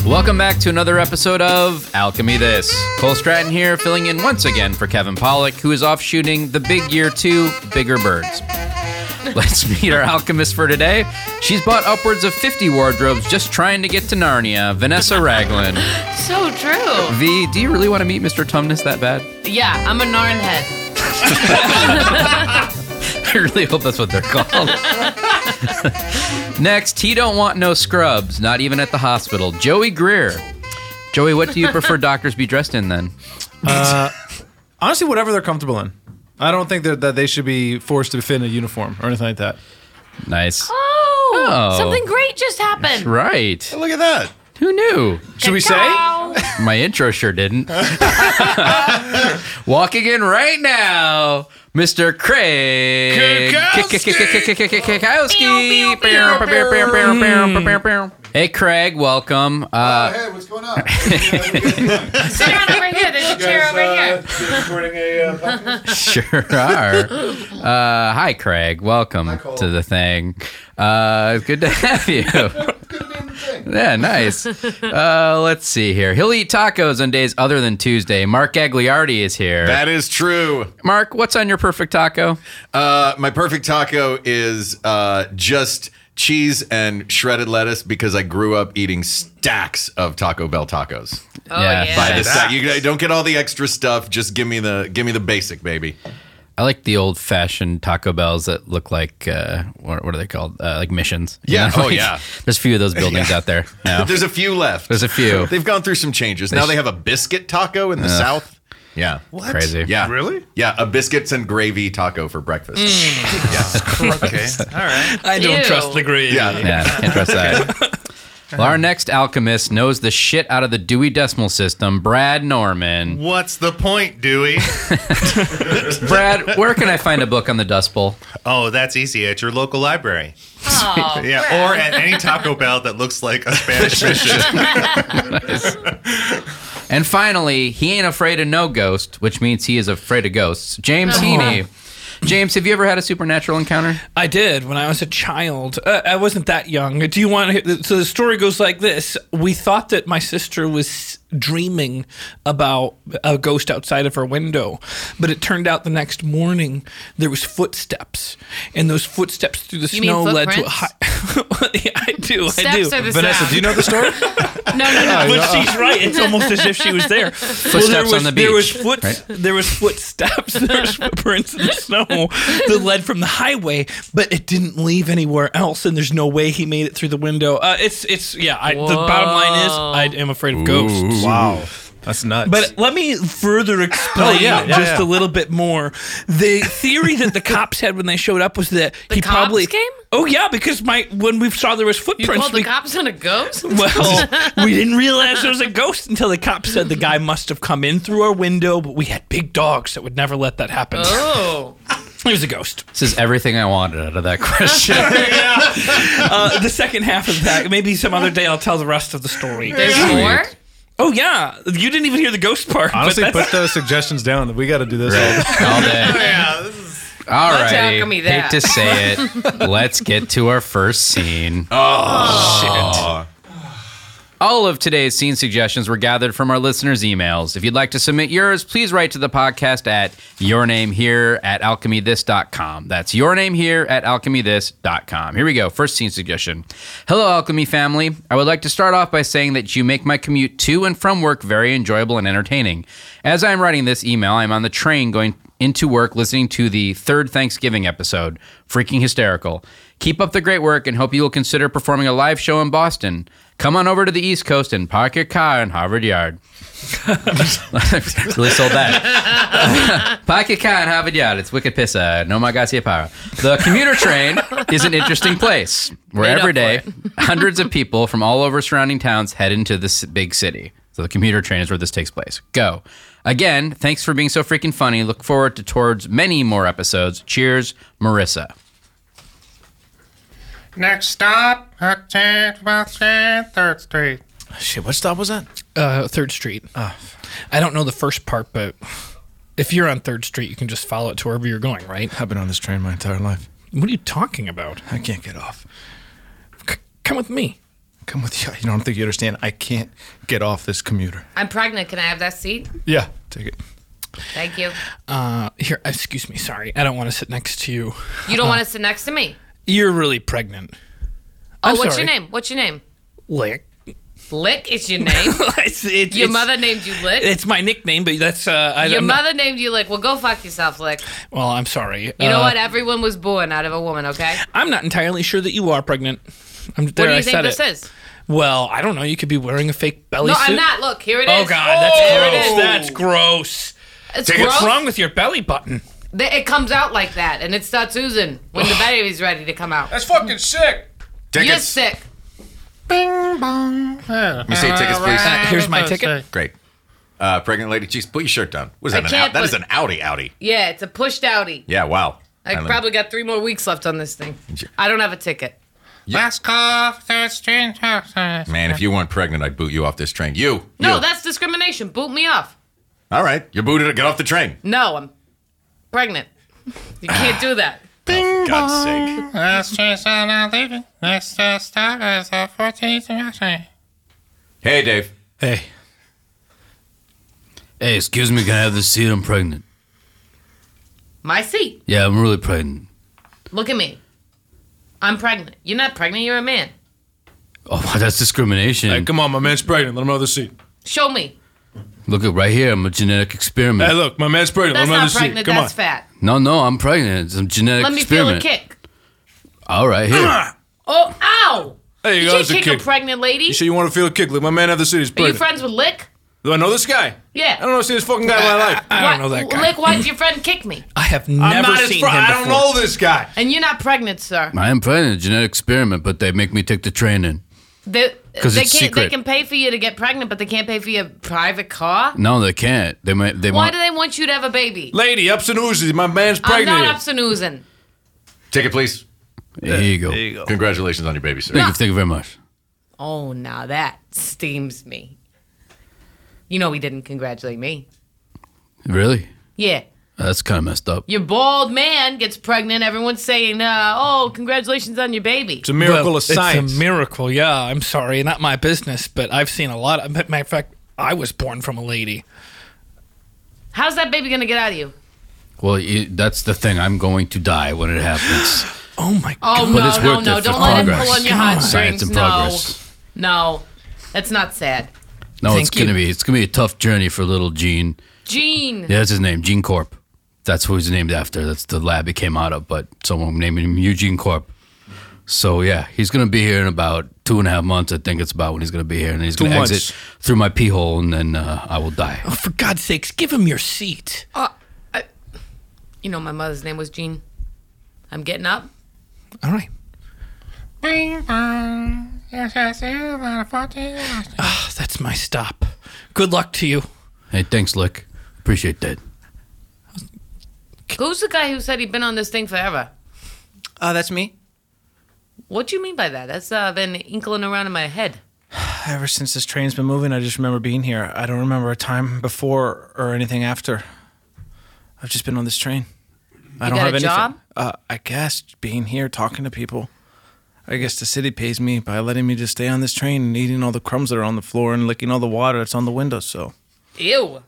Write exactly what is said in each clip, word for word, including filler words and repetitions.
Welcome back to another episode of Alchemy This. Cole Stratton here, filling in once again for Kevin Pollak, who is off shooting the big year two Bigger Birds. Let's meet our alchemist for today. She's bought upwards of fifty wardrobes just trying to get to Narnia, Vanessa Raglan. So true. V, do you really want to meet Mister Tumnus that bad? Yeah, I'm a Narn head. I really hope that's what they're called. Next, he don't want no scrubs, not even at the hospital. Joey Greer. Joey, what do you prefer doctors be dressed in then? Uh, honestly, whatever they're comfortable in. I don't think that they should be forced to fit in a uniform or anything like that. Nice. Oh, Oh. something great just happened. That's right. Look at that. Who knew? Should we say? Cacao. My intro sure didn't. Walking in right now, Mister Craig Kikowski. Hey, Craig, welcome. Uh, Uh, hey, what's going on? Sit down over here. There's a chair over here. Recording a uh, podcast? Sure are. Uh, hi, Craig. Welcome Hi, Cole. to the thing. Uh, good to have you. Good to be in the thing. Yeah, nice. Uh, let's see here. He'll eat tacos on days other than Tuesday. Mark Gagliardi is here. That is true. Mark, what's on your perfect taco? Uh, my perfect taco is uh, just cheese and shredded lettuce because I grew up eating stacks of Taco Bell tacos. Oh, Yeah, yeah. By the Stacks. stack, you don't get all the extra stuff. Just give me the give me the basic, baby. I like the old-fashioned Taco Bells that look like, uh, what, what are they called? Uh, like missions. You Yeah. know, Oh, like, yeah. There's a few of those buildings out there now. There's a few left. There's a few. They've gone through some changes. Now they have a biscuit taco in the South. Yeah. What? Crazy. Yeah. Really? Yeah, a biscuits and gravy taco for breakfast. Okay. All right. I don't Ew. trust the green. Yeah. Yeah, can't trust that. Well, our next alchemist knows the shit out of the Dewey Decimal System, Brad Norman. What's the point, Dewey? Brad, where can I find a book on the Dust Bowl? Oh, that's easy. At your local library. Oh, Yeah, or at any Taco Bell that looks like a Spanish mission. And finally, he ain't afraid of no ghost, which means he is afraid of ghosts. James Heaney. James, have you ever had a supernatural encounter? I did when I was a child. Uh, I wasn't that young. Do you want to? So the story goes like this: we thought that my sister was dreaming about a ghost outside of her window, but it turned out the next morning there was footsteps, and those footsteps through the You mean snow led to a footprints? high. Yeah, I do. Steps I do. are the Vanessa, sound. do you know the story? No, no, no. But she's right. It's almost as if she was there. Footsteps there was, on the There was beach, foot, right? There was footsteps. There was footprints in the snow that led from the highway, but it didn't leave anywhere else. And there's no way he made it through the window. Uh, it's it's yeah. I, the bottom line is I am afraid of ghosts. Wow. That's nuts. But let me further explain Oh, yeah, yeah, just yeah. a little bit more. The theory that the cops had when they showed up was that The he cops probably came? Oh yeah, because my when we saw there was You footprints, called the we cops on a ghost? well, we didn't realize there was a ghost until the cops said the guy must have come in through our window, but we had big dogs that would never let that happen. Oh. He was a ghost. This is everything I wanted out of that question. Uh, the second half of that, maybe some other day I'll tell the rest of the story. There's more? Oh, yeah. You didn't even hear the ghost part. but honestly, that's- put those suggestions down. We got to do this. All day. Yeah, this is All Let's right. alchemy Hate that. to say it. Let's get to our first scene. Oh, All of today's scene suggestions were gathered from our listeners' emails. If you'd like to submit yours, please write to the podcast at yournamehere at alchemythis dot com. That's yournamehere at alchemythis dot com. Here we go. First scene suggestion. Hello, Alchemy family. I would like to start off by saying that you make my commute to and from work very enjoyable and entertaining. As I'm writing this email, I'm on the train going into work listening to the third Thanksgiving episode. Freaking hysterical. Keep up the great work and hope you will consider performing a live show in Boston. Come on over to the East Coast and park your car in Harvard Yard. Really sold that. Park your car in Harvard Yard. It's wicked pissa. No magasia para. The commuter train is an interesting place where Made every up day for hundreds of people from all over surrounding towns head into this big city. So the commuter train is where this takes place. Go. Again, thanks for being so freaking funny. Look forward to towards many more episodes. Cheers, Marissa. next stop, third Street. Shit, what stop was that? Uh, Third Street. I don't know the first part, but if you're on Third Street, you can just follow it to wherever you're going, right? I've been on this train my entire life. What are you talking about? I can't get off. C- come with me. come with you. You don't think you understand. I can't get off this commuter. I'm pregnant. Can I have that seat? Yeah, take it. Thank you. Uh, here, excuse me. Sorry, I don't want to sit next to you. You don't want to sit next to me? You're really pregnant. Oh, I'm what's sorry. your name? What's your name? Lick. Lick is your name? it's, it's, Your it's- mother named you Lick? It's my nickname, but that's uh. I, Your I'm not- mother named you Lick. Well, go fuck yourself, Lick. well, I'm sorry. You know Uh, what? Everyone was born out of a woman, okay? I'm not entirely sure that you are pregnant. I'm, What there, do you I think said this it. is? Well, I don't know. You could be wearing a fake belly No, suit. I'm not. Look, here it is. Oh God, that's There it gross. is. That's gross. It's Take it. gross. What's wrong with your belly button? Th- It comes out like that, and it starts oozing when the baby's ready to come out. That's fucking sick. You're Tickets. sick. Let me see tickets, please. Uh, here's my ticket. Great. Uh, pregnant lady, geez, put your shirt down. What is I that? An can't out? That put- is an Audi Audi. Yeah, it's a pushed outie. Yeah, wow. I don't- probably got three more weeks left on this thing. I don't have a ticket. Let's go to strange houses. Man, if you weren't pregnant, I'd boot you off this train. You. No, you. that's discrimination. Boot me off. All right. You're booted. Get off the train. No, I'm pregnant. You can't do that. For God's sake. Let's change on our leaving. Next stop is a fourteenth Street. Hey, Dave. Hey, Hey, excuse me, can I have this seat? I'm pregnant. My seat. Yeah, I'm really pregnant. Look at me. I'm pregnant. You're not pregnant. You're a man. Oh, that's discrimination. hey, come on, my man's pregnant. Let him know the seat. Show me. Look at right here. I'm a genetic experiment. Hey, look, my man's pregnant. That's Let him know not the seat. pregnant. Come That's on. fat. No, no, I'm pregnant. It's a genetic Let me feel experiment. a kick. All right, here. Oh, ow! There you You go. can't That's a kick kick. a pregnant lady. You sure you want to feel a kick? Let my man have the seat. He's Are you pregnant. friends with Lick? Do I know this guy? Yeah. I don't know. See this fucking guy in my life. I Why- don't know that guy. Lick, why'd your friend kick me? I have I'm never not his seen friend. him I before. don't know this guy. And you're not pregnant, sir. I am pregnant. Genetic experiment, but they make me take the train in. They, 'Cause they it's can't. They secret. can pay for you to get pregnant, but they can't pay for your private car. No, they can't. They might. They Why want. do they want you to have a baby? Lady, ups and oozes. My man's I'm pregnant. not upsnoozing. Ticket, please. Here you go. There you go. Congratulations on your baby, sir. Thank you. Thank you very much. Oh, now that steams me. You know he didn't congratulate me. Really? Yeah. That's kind of messed up. Your bald man gets pregnant. Everyone's saying, uh, "Oh, congratulations on your baby." It's a miracle Well, of science. It's a miracle, yeah. I'm sorry, not my business, but I've seen a lot. Of, matter of fact, I was born from a lady. How's that baby gonna get out of you? Well, you, that's the thing. I'm going to die when it happens. Oh my Oh god! But no, it's no, worth no! it for Don't let him progress. pull on your God. heartstrings. Science and no, progress. no, that's not sad. No, Thank it's gonna you. be. It's gonna be a tough journey for little Gene. Gene. Yeah, that's his name, Gene Corp. That's who he's named after. That's the lab he came out of. But someone named him Eugene Corp. So yeah, he's gonna be here in about two and a half months. I think it's about when he's gonna be here, and then he's Two gonna months. exit through my pee hole, and then uh, I will die. Oh, for God's sakes, give him your seat. Uh, I, you know, my mother's name was Jean. I'm getting up. All right. Bing bong. Yes, yes, yes, on a fourteenth Street. Ah, that's my stop. Good luck to you. Hey, thanks, Lick. Appreciate that. Who's the guy who said he'd been on this thing forever? Uh, that's me. What do you mean by that? That's uh, been inkling around in my head. Ever since this train's been moving, I just remember being here. I don't remember a time before or anything after. I've just been on this train. I You don't got have a anything. job? Uh, I guess being here, talking to people. I guess the city pays me by letting me just stay on this train and eating all the crumbs that are on the floor and licking all the water that's on the windows. So Ew.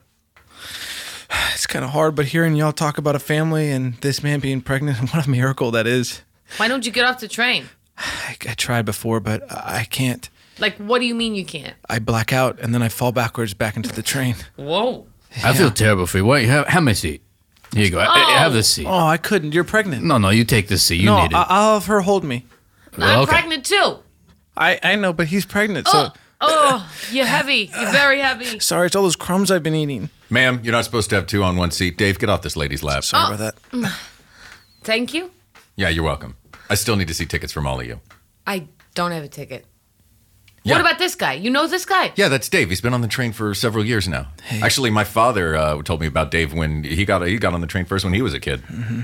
it's kind of hard, but hearing y'all talk about a family and this man being pregnant, what a miracle that is. Why don't you get off the train? I, I tried before, but I can't. Like, what do you mean you can't? I black out and then I fall backwards back into the train. Whoa. I feel terrible for you. Why don't you have, have my seat? Here you go. I- Have this seat. Oh, I couldn't. You're pregnant. No, no, you take this seat. You no, need it. I- I'll have her hold me. Well, I'm okay. pregnant too. I, I know, but he's pregnant, so Oh, oh, you're heavy. You're very heavy. sorry, it's all those crumbs I've been eating. Ma'am, you're not supposed to have two on one seat. Dave, get off this lady's lap. Sorry about that. Thank you. Yeah, you're welcome. I still need to see tickets from all of you. I don't have a ticket. Yeah. What about this guy? You know this guy? Yeah, that's Dave. He's been on the train for several years now. Actually, my father uh, told me about Dave when he got he got on the train first when he was a kid.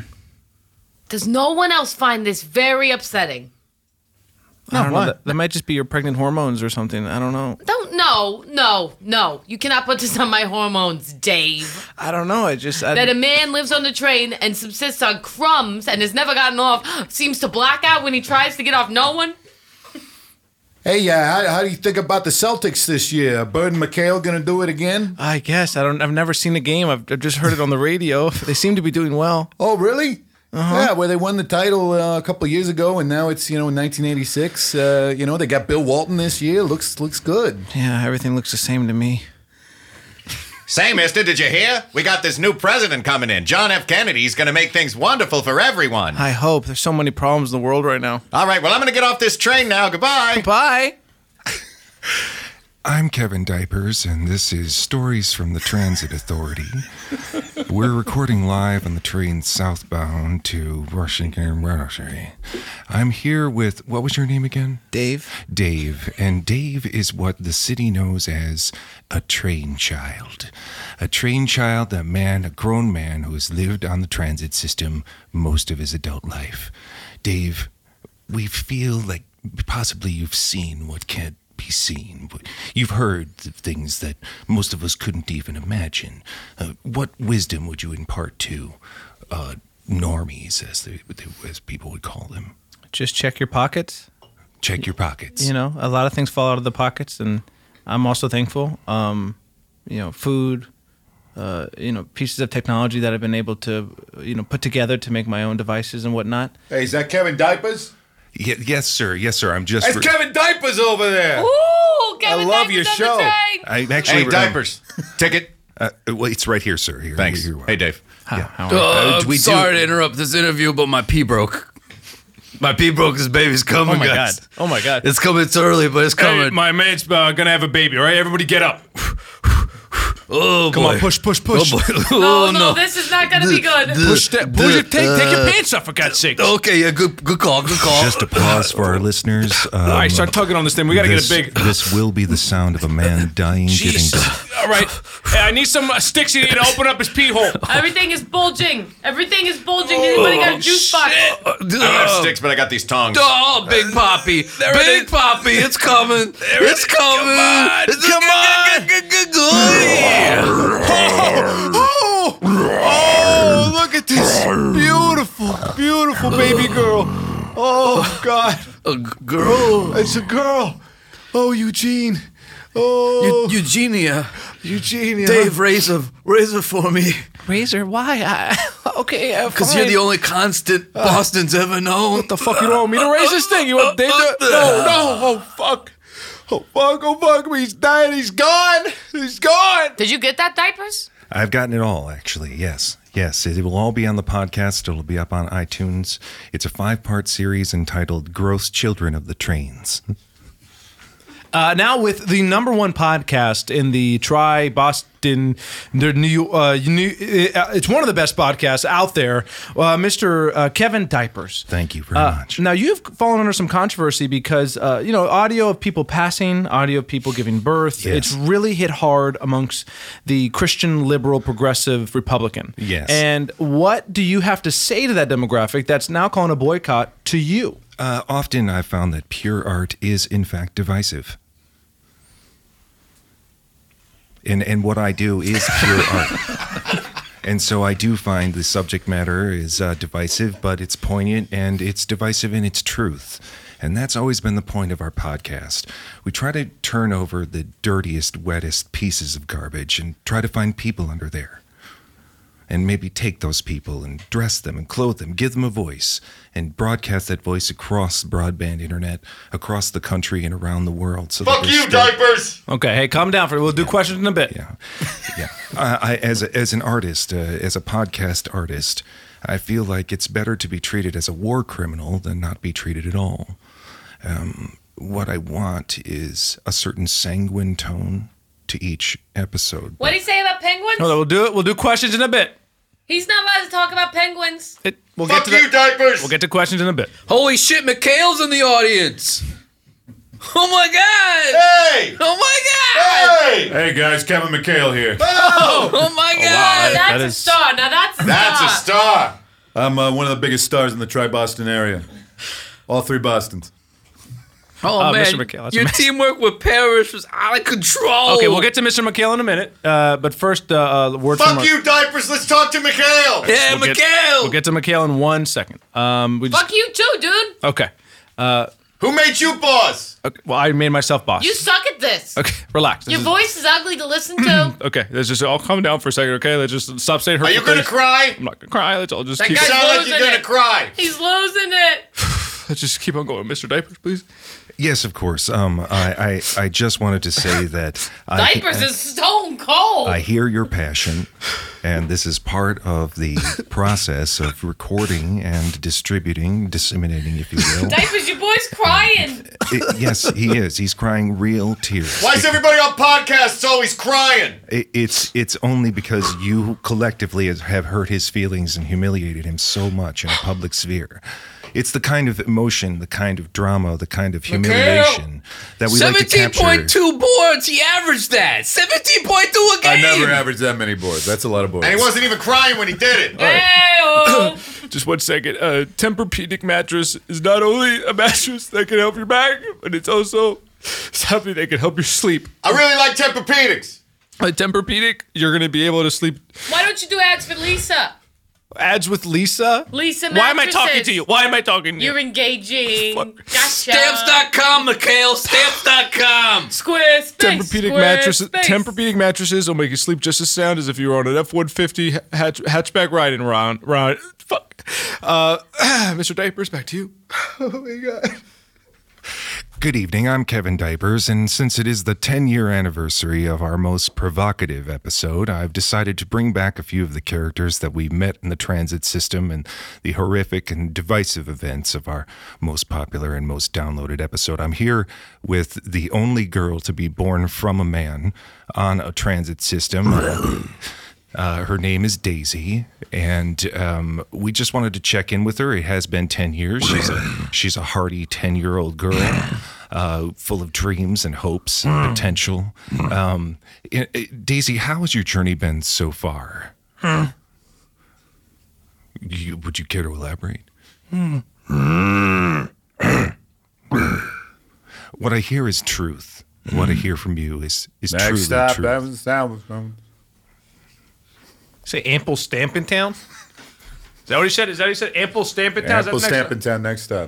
Does no one else find this very upsetting? I don't why? know. That, that might just be your pregnant hormones or something. I don't know. Don't, no, no, no. You cannot put this on my hormones, Dave. I don't know. I just I, That a man lives on the train and subsists on crumbs and has never gotten off, seems to black out when he tries to get off. No one? Hey, uh, how, how do you think about the Celtics this year? Bird and McHale going to do it again? I guess I don't. I've never seen a game. I've, I've just heard it on the radio. They seem to be doing well. Oh, really? Uh-huh. Yeah, where they won the title uh, a couple of years ago, and now it's you know in nineteen eighty-six. Uh, you know they got Bill Walton this year. Looks looks good. Yeah, everything looks the same to me. Say, mister, did you hear? We got this new president coming in. John F. Kennedy's going to make things wonderful for everyone. I hope. There's so many problems in the world right now. All right, well, I'm going to get off this train now. Goodbye. Bye. I'm Kevin Diapers, and this is Stories from the Transit Authority. We're recording live on the train southbound to Washington. I'm here with, what was your name again? Dave. Dave. And Dave is what the city knows as a train child. A train child, a man, a grown man who has lived on the transit system most of his adult life. Dave, we feel like possibly you've seen what can't be seen. You've heard things that most of us couldn't even imagine. Uh, what wisdom would you impart to uh, normies, as, they, as people would call them? Just check your pockets. Check your pockets. You know, a lot of things fall out of the pockets, and I'm also thankful. Um, you know, food, uh, you know, pieces of technology that I've been able to, you know, put together to make my own devices and whatnot. Hey, is that Kevin Diapers? Y- yes, sir. Yes, sir. I'm just. It's re- Kevin Diapers over there. Ooh, Kevin I love Diapers your on the show. train. I actually. Hey, diapers. Ticket. Uh, well, it's right here, sir. Here, Thanks. Here you are. Hey, Dave. How, Yeah. how Uh, we do- sorry to interrupt this interview, but my pee broke. My pee broke. His baby's coming, Oh my guys. god! Oh my god! It's coming. It's early, but it's coming. Hey, my mate's uh, gonna have a baby, all right? Everybody get up. oh, Come boy. on, push, push, push. Oh, boy. No, Oh, no, this is not gonna be good. Push that. Push it. Take, take your pants off, for God's sake. Okay, yeah, good, good call, good call. Just a pause for our listeners. Um, All right, start tugging on this thing. We gotta this, get it big. This will be the sound of a man dying, giving birth. All right. Hey, I need some uh, sticks in here to open up his pee hole. Everything is bulging. Everything is bulging. Anybody got a juice box? I don't have sticks, but I got these tongs. Oh, Big Poppy, Big Poppy, it's coming, it's coming. Come on, Oh, oh, look at this beautiful, beautiful baby girl. Oh, God. a girl, It's a girl. Oh, Eugene. Oh, Eugenia. Eugenia. Dave, raise a razor for me, Razor? Why? I, okay, uh, because you're the only constant Boston's ever known. What the fuck you want me to raise this thing? You want Dave to? No, no. Oh, fuck. Oh, fuck. Oh, fuck. He's dying. He's gone. He's gone. Did you get that, diapers? I've gotten it all, actually. Yes. Yes. It will all be on the podcast. It'll be up on iTunes. It's a five part series entitled Gross Children of the Trains. Uh, now with the number one podcast in the Tri Boston, the new, uh, new, uh, it's one of the best podcasts out there. Uh, Mister Uh, Kevin Diapers. Thank you very Uh, much. now you've fallen under some controversy because uh, you know audio of people passing, audio of people giving birth. Yes. It's really hit hard amongst the Christian, liberal, progressive, Republican. Yes. And what do you have to say to that demographic that's now calling a boycott to you? Uh, often I've found that pure art is, in fact, divisive. And, and what I do is pure art. And so I do find the subject matter is uh, divisive, but it's poignant and it's divisive in its truth. And that's always been the point of our podcast. We try to turn over the dirtiest, wettest pieces of garbage and try to find people under there. And maybe take those people and dress them and clothe them, give them a voice, and broadcast that voice across broadband internet, across the country and around the world. So that Fuck there's you, still- diapers. Okay, hey, calm down for we'll do questions in a bit. Yeah, yeah. I, I, as a, as an artist, uh, as a podcast artist, I feel like it's better to be treated as a war criminal than not be treated at all. Um, what I want is a certain sanguine tone to each episode. What did he say about penguins? No, no, we'll do it. We'll do questions in a bit. He's not allowed to talk about penguins. It, we'll Fuck get to you, that. diapers. We'll get to questions in a bit. Holy shit, McHale's in the audience. Oh my god. Hey. Oh my god. Hey. Hey, guys, Kevin McHale here. Oh. Oh my god. That's that a is- star. Now that's a That's a star. star. I'm uh, one of the biggest stars in the Tri-Boston area. All three Bostons. Oh Uh, man, Mister McHale, that's your amazing. teamwork with Parrish was out of control. Okay, we'll get to Mister McHale in a minute. Uh, but first, uh, uh, word from Fuck our- you, diapers. Let's talk to McHale. Yeah, We'll get, McHale. we'll get to McHale in one second. Um, we just, Fuck you too, dude. Okay. Uh, Who made you boss? Okay, well, I made myself boss. You suck at this. Okay, relax. This Your is- voice is ugly to listen to. Okay, let's just all calm down for a second, okay? Let's just stop saying hurtful Are you gonna things. cry? I'm not gonna cry. Let's all just That keep guy's Sound like losing you're gonna it. cry. He's losing it. let's just keep on going. Mister Diapers, please. Yes, of course. Um, I, I, I just wanted to say that I, Diapers is stone cold. I hear your passion, and this is part of the process of recording and distributing, disseminating, if you will. Diapers, your boy's crying. It- yes, he is. He's crying real tears. Why is everybody on podcasts always crying? It- It's it's only because you collectively have hurt his feelings and humiliated him so much in a public sphere. It's the kind of emotion, the kind of drama, the kind of humiliation that we like to seventeen capture. point two boards. He averaged that. seventeen point two a game. I never averaged that many boards. That's a lot of boards. And he wasn't even crying when he did it. Hey-oh. Just one second. Uh, Tempur-Pedic mattress is not only a mattress that can help your back, but it's also something that can help your sleep. I really like Tempur-Pedics. A Tempur-Pedic, you're going to be able to sleep. Why don't you do ads for Lisa? Ads with Lisa? Lisa Why am I mattresses. talking to you? Why am I talking to you? You're engaging. Gotcha. Stamps dot com, Mikhail. Stamps dot com. Squarespace. Tempur-Pedic mattresses. Squarespace. Tempur-Pedic mattresses will make you sleep just as sound as if you were on an F one fifty hatch, hatchback riding around. Round. Fuck. Uh, Mister Diapers, back to you. Oh my god. Good evening, I'm Kevin Diapers, and since it is the ten-year anniversary of our most provocative episode, I've decided to bring back a few of the characters that we met in the transit system and the horrific and divisive events of our most popular and most downloaded episode. I'm here with the only girl to be born from a man on a transit system. Uh, her name is Daisy, and um, we just wanted to check in with her. It has been ten years. She's a, she's a hearty ten-year-old girl, uh, full of dreams and hopes and potential. Um, i- i- Daisy, how has your journey been so far? You, would you care to elaborate? What I hear is truth. What I hear from you is, is Next truly stop, truth. that was the sound. Say ample stamp in town? Is that what he said? Is that what he said? Ample stamp in town? Is that Apple the next stamp one? in town. Next stop.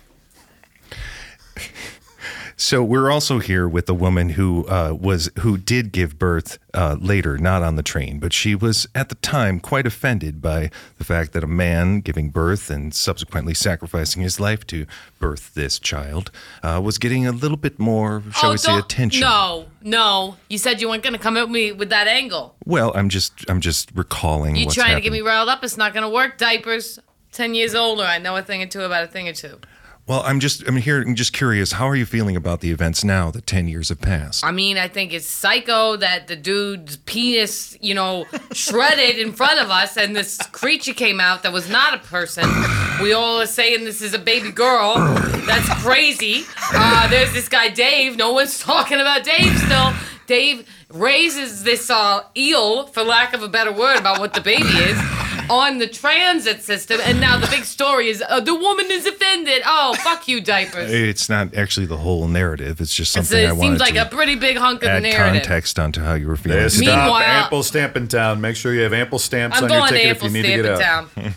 So we're also here with a woman who uh, was who did give birth uh, later, not on the train, but she was at the time quite offended by the fact that a man giving birth and subsequently sacrificing his life to birth this child uh, was getting a little bit more, shall Oh, we say, don't- attention. No, no. You said you weren't going to come at me with that angle. Well, I'm just I'm just recalling. You what's trying happened. to get me riled up? It's not going to work. Diapers. Ten years older. I know a thing or two about a thing or two. Well, I'm just I'm here. I'm just curious. How are you feeling about the events now that ten years have passed? I mean, I think it's psycho that the dude's penis, you know, shredded in front of us, and this creature came out that was not a person. We all are saying this is a baby girl. That's crazy. Uh, there's this guy Dave. No one's talking about Dave still. Dave raises this uh, eel, for lack of a better word, about what the baby is, on the transit system, and now the big story is uh, the woman is offended. Oh, fuck you, Diapers. It's not actually the whole narrative. It's just It's- something I it wanted seems like to a pretty big hunk of the add narrative. context onto how you were feeling. Next Meanwhile- stop, Ample stamp in town. Make sure you have ample stamps I'm on your going to ticket if Ample you need to Stamp get in out. town.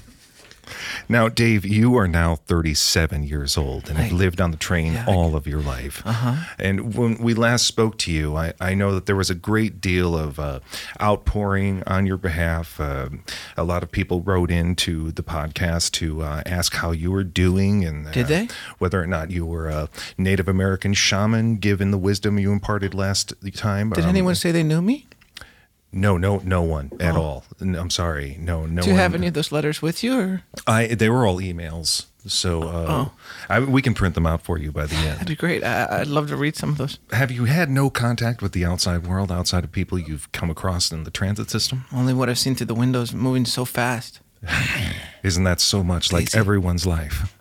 Now, Dave, you are now thirty-seven years old and have lived on the train all of your life. Uh-huh. And when we last spoke to you, I, I know that there was a great deal of uh, outpouring on your behalf. Uh, a lot of people wrote into the podcast to uh, ask how you were doing and uh, Did they? whether or not you were a Native American shaman, given the wisdom you imparted last time. Did Um, anyone say they knew me? No, no, no one at all. N- I'm sorry. No, no Do you one. have any of those letters with you? Or? I they were all emails, so uh, Oh. I, we can print them out for you by the That'd end. be great. I, I'd love to read some of those. Have you had no contact with the outside world, outside of people you've come across in the transit system? Only what I've seen through the windows moving so fast. Isn't that so much like Easy. everyone's life?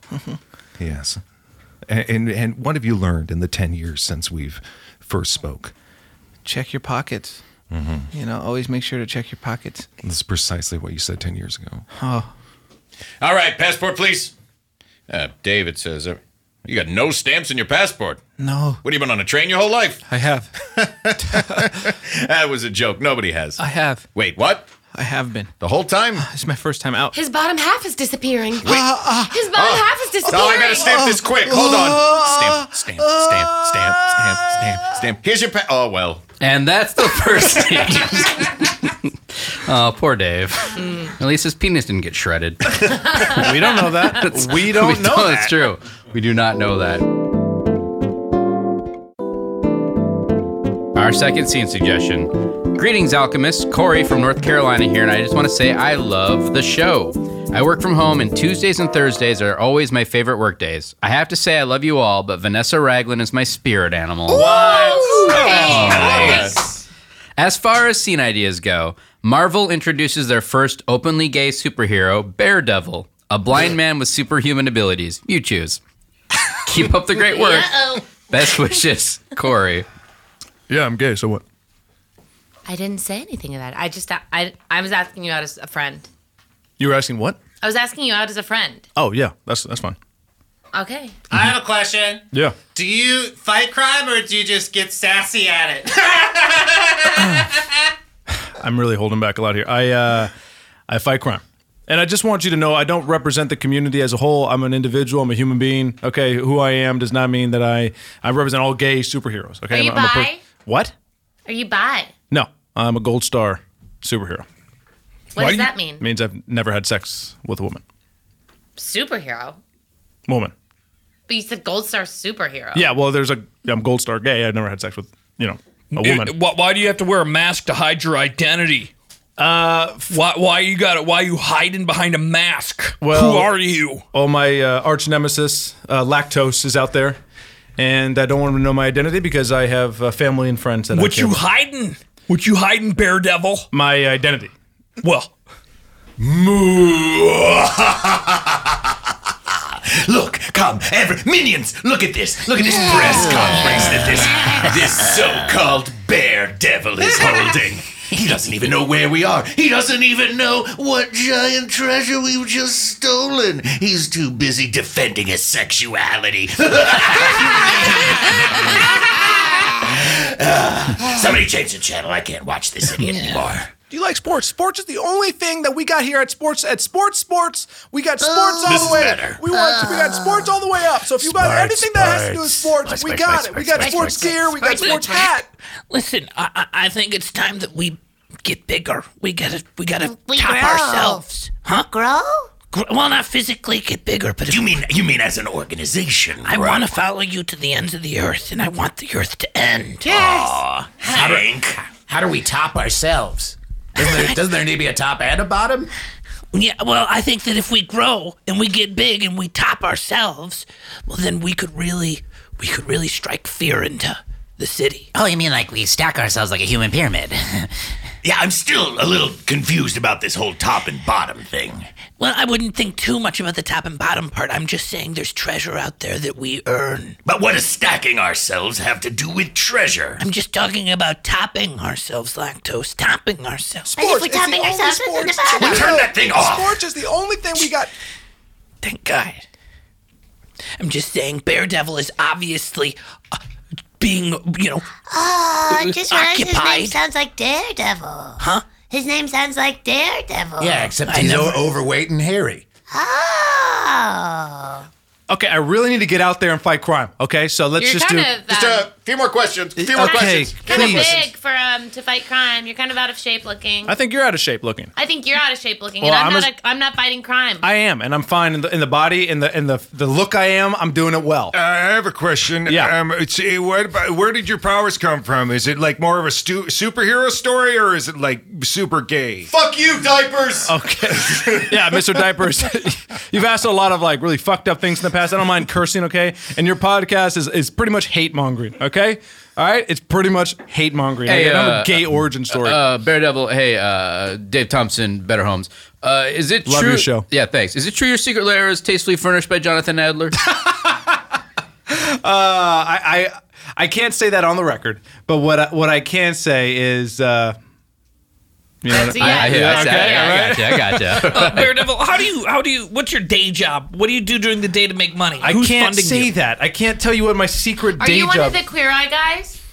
Yes. And, and and what have you learned in the ten years since we've first spoke? Check your pockets. Mm-hmm. You know, always make sure to check your pockets. That's precisely what you said ten years ago. Oh, All right, passport, please. Uh, David says, uh, you got no stamps in your passport. no. What, have you been on a train your whole life? I have. That was a joke. Nobody has. I have. Wait, what? I have been. The whole time? It's my first time out. His bottom half is disappearing. His Uh, uh, bottom half is disappearing. Oh, I gotta stamp this quick. Hold on. Stamp, stamp, stamp, stamp, stamp, stamp, stamp. Here's your pa- Oh, well. And that's the first scene. Oh, poor Dave. At least his penis didn't get shredded. We don't know that. We don't we know don't, that. It's true. We do not know that. Our second scene suggestion. Greetings, alchemists. Corey from North Carolina here, and I just want to say I love the show. I work from home, and Tuesdays and Thursdays are always my favorite work days. I have to say I love you all, but Vanessa Raglan is my spirit animal. What? Nice. As far as scene ideas go, Marvel introduces their first openly gay superhero, Daredevil, a blind man with superhuman abilities. You choose. Keep up the great work. Uh-oh. Best wishes, Corey. Yeah, I'm gay, so what? I didn't say anything of that. I just, I, I was asking you out as a friend. You were asking what? I was asking you out as a friend. Oh, yeah, that's that's fine. Okay. I have a question. Yeah. Do you fight crime or do you just get sassy at it? I'm really holding back a lot here. I uh, I fight crime. And I just want you to know I don't represent the community as a whole. I'm an individual. I'm a human being. Okay, who I am does not mean that I, I represent all gay superheroes. Okay, Are you I'm, I'm a per- bi? What? Are you bi? No, I'm a gold star superhero. What does that mean? It means I've never had sex with a woman. Superhero. Woman. But you said gold star superhero. Yeah, well, there's a I'm gold star gay. I've never had sex with, you know, a woman. It- why, why do you have to wear a mask to hide your identity? Uh, why? Why you got it? Why are you hiding behind a mask? Well, Who are you? Oh, my uh, arch nemesis, uh, Lactose, is out there, and I don't want him to know my identity because I have uh, family and friends that. What I care you about. hiding? What you hiding, Daredevil? My identity. Well, Look, come, every minions, look at this. Look at this press conference that this this so-called bear devil is holding. He doesn't even know where we are. He doesn't even know what giant treasure we've just stolen. He's too busy defending his sexuality. uh, somebody change the channel. I can't watch this idiot anymore. Do you like sports? Sports is the only thing that we got here at sports. At sports, sports, we got sports Oh, all this the is way. better. We want. we got sports all the way up. So if you got Sports, anything that has to do with sports. sports, we Sports, got sports, it. We got sports, sports sports, gear. We got sports, sports hat. listen. I, I I think it's time that we get bigger. We gotta we gotta We top grow. ourselves, huh? Grow? Gr- Well, not physically get bigger, but if You mean you mean as an organization? I bro? want to follow you to the ends of the earth, and I want the earth to end. Aw, Hank. How do we top ourselves? Doesn't there, doesn't there need to be a top and a bottom? Yeah, well, I think that if we grow and we get big and we top ourselves, well, then we could really, we could really strike fear into the city. Oh, you mean like we stack ourselves like a human pyramid? Yeah, I'm still a little confused about this whole top and bottom thing. Well, I wouldn't think too much about the top and bottom part. I'm just saying there's treasure out there that we earn. But what does stacking ourselves have to do with treasure? I'm just talking about topping ourselves, Lactose. Topping ourselves. And if we're topping ourselves, it's in the bottom. Turn that thing off. Sports is the only thing we got. Thank God. I'm just saying Daredevil is obviously uh, being, you know, Oh, I just realized his name occupied. sounds like Daredevil. Huh? His name sounds like Daredevil. Yeah, except I he's never- o- overweight and hairy. Oh. Okay, I really need to get out there and fight crime. Okay, so let's You're just kind do. of Just um, a few more questions. A few more Okay, questions. kind of please. big for um to fight crime. You're kind of out of shape looking. I think you're out of shape looking. I think you're out of shape looking, Well, and I'm, I'm not. a- A, I'm not fighting crime. I am, and I'm fine in the in the body, in the in the the look I am. I'm doing it well. Uh, I have a question. Yeah. Um, it's, uh, what about, where did your powers come from? Is it like more of a stu- superhero story, or is it like super gay? Fuck you, diapers. Okay. Yeah, Mister Diapers, you've asked a lot of like really fucked up things in the past. I don't mind cursing, okay? And your podcast is, is pretty much hate mongering, okay? All right? It's pretty much hate mongering. Hey, I don't have uh, a gay origin story. Uh, Daredevil, hey, uh, Dave Thompson, Better Homes. Uh, is it Love true? your show. Yeah, thanks. Is it true your secret lair is tastefully furnished by Jonathan Adler? uh, I, I I can't say that on the record, but what I, what I can say is, uh, you know, That's a yes. I, I, Yeah, I, okay, I, I all right. got you. I got you. Uh, Daredevil, how do you, how do you, what's your day job? What do you do during the day to make money? I Who's can't funding say you? that. I can't tell you what my secret Are day you one job. of the Queer Eye guys?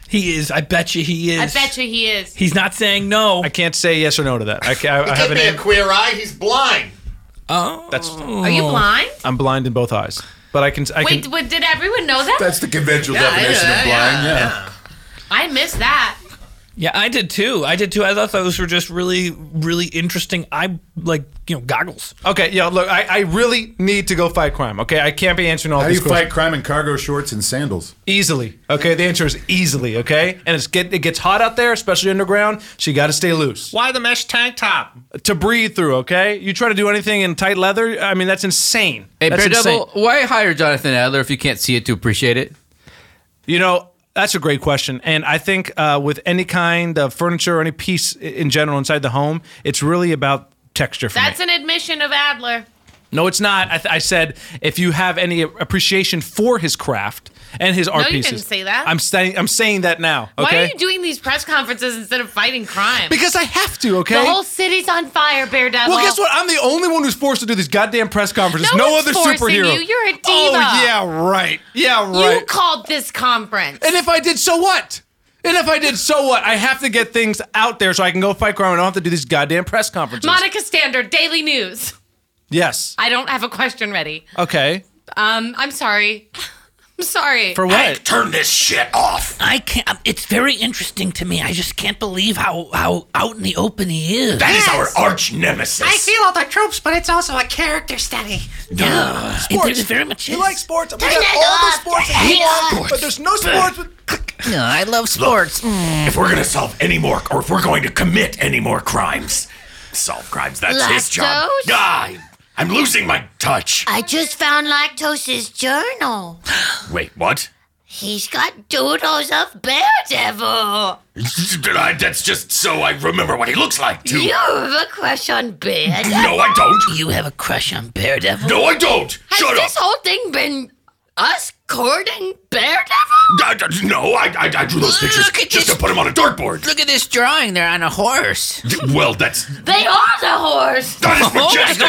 He is. I bet you he is. I bet you he is. He's not saying no. I can't say yes or no to that. I, ca- I, He I could have an be a an- queer eye. He's blind. Oh. That's. Are you blind? I'm blind in both eyes, but I can. I Wait, can. wait, did everyone know that? That's the conventional Yeah, I definition know of that, blind. yeah, Yeah. I missed that. Yeah, I did too. I did too. I thought those were just really, really interesting. I like, you know, goggles. Okay, yeah. Look, I, I really need to go fight crime. Okay, I can't be answering all How do these you fight questions crime in cargo shorts and sandals? easily. Okay, the answer is easily. Okay, and it's get it gets hot out there, especially underground. So you got to stay loose Why the mesh tank top? to breathe through. Okay, you try to do anything in tight leather. I mean, that's insane. Hey, that's Daredevil, why hire Jonathan Adler if you can't see it to appreciate it? You know, that's a great question. And I think uh, with any kind of furniture or any piece i- in general inside the home, it's really about texture for That's me. an admission of Adler. No, it's not. I, th- I said if you have any appreciation for his craft and his art No, you pieces. didn't say that. I'm saying I'm saying that now. Okay. Why are you doing these press conferences instead of fighting crime? Because I have to. Okay. The whole city's on fire, Daredevil. Well, guess what? I'm the only one who's forced to do these goddamn press conferences. No No, one's other forcing superhero. you. You're a diva. Oh yeah, right. Yeah, right. You called this conference. And if I did, so what? And if I did, so what? I have to get things out there so I can go fight crime. I don't have to do these goddamn press conferences. Monica Standard, Daily News. Yes. I don't have a question ready. Okay. Um, I'm sorry. I'm sorry. For what? Turn this shit off. I can't. um, It's very interesting to me. I just can't believe how how out in the open he is. That is our arch nemesis. I feel all the tropes, but it's also a character study. Yeah, Sports. it, it very much You is. like sports? We Turn got it all the off. sports I that you hate want, sports. but there's no sports with. No, I love sports. If we're gonna solve any more, or if we're going to commit any more crimes, solve crimes. That's his job. Lactose? God, I'm losing my touch. I just found Lactose's journal. Wait, what? He's got doodles of Daredevil. That's just so I remember what he looks like, too. You have a crush on Daredevil? No, I don't. You have a crush on Daredevil? No, I don't. Has Shut up. this whole thing been us courting Daredevil? I- I- no, I, I, I drew those pictures Look at just this- to put them on a dartboard. Look at this drawing. They're on a horse. Well, that's They are the horse. that is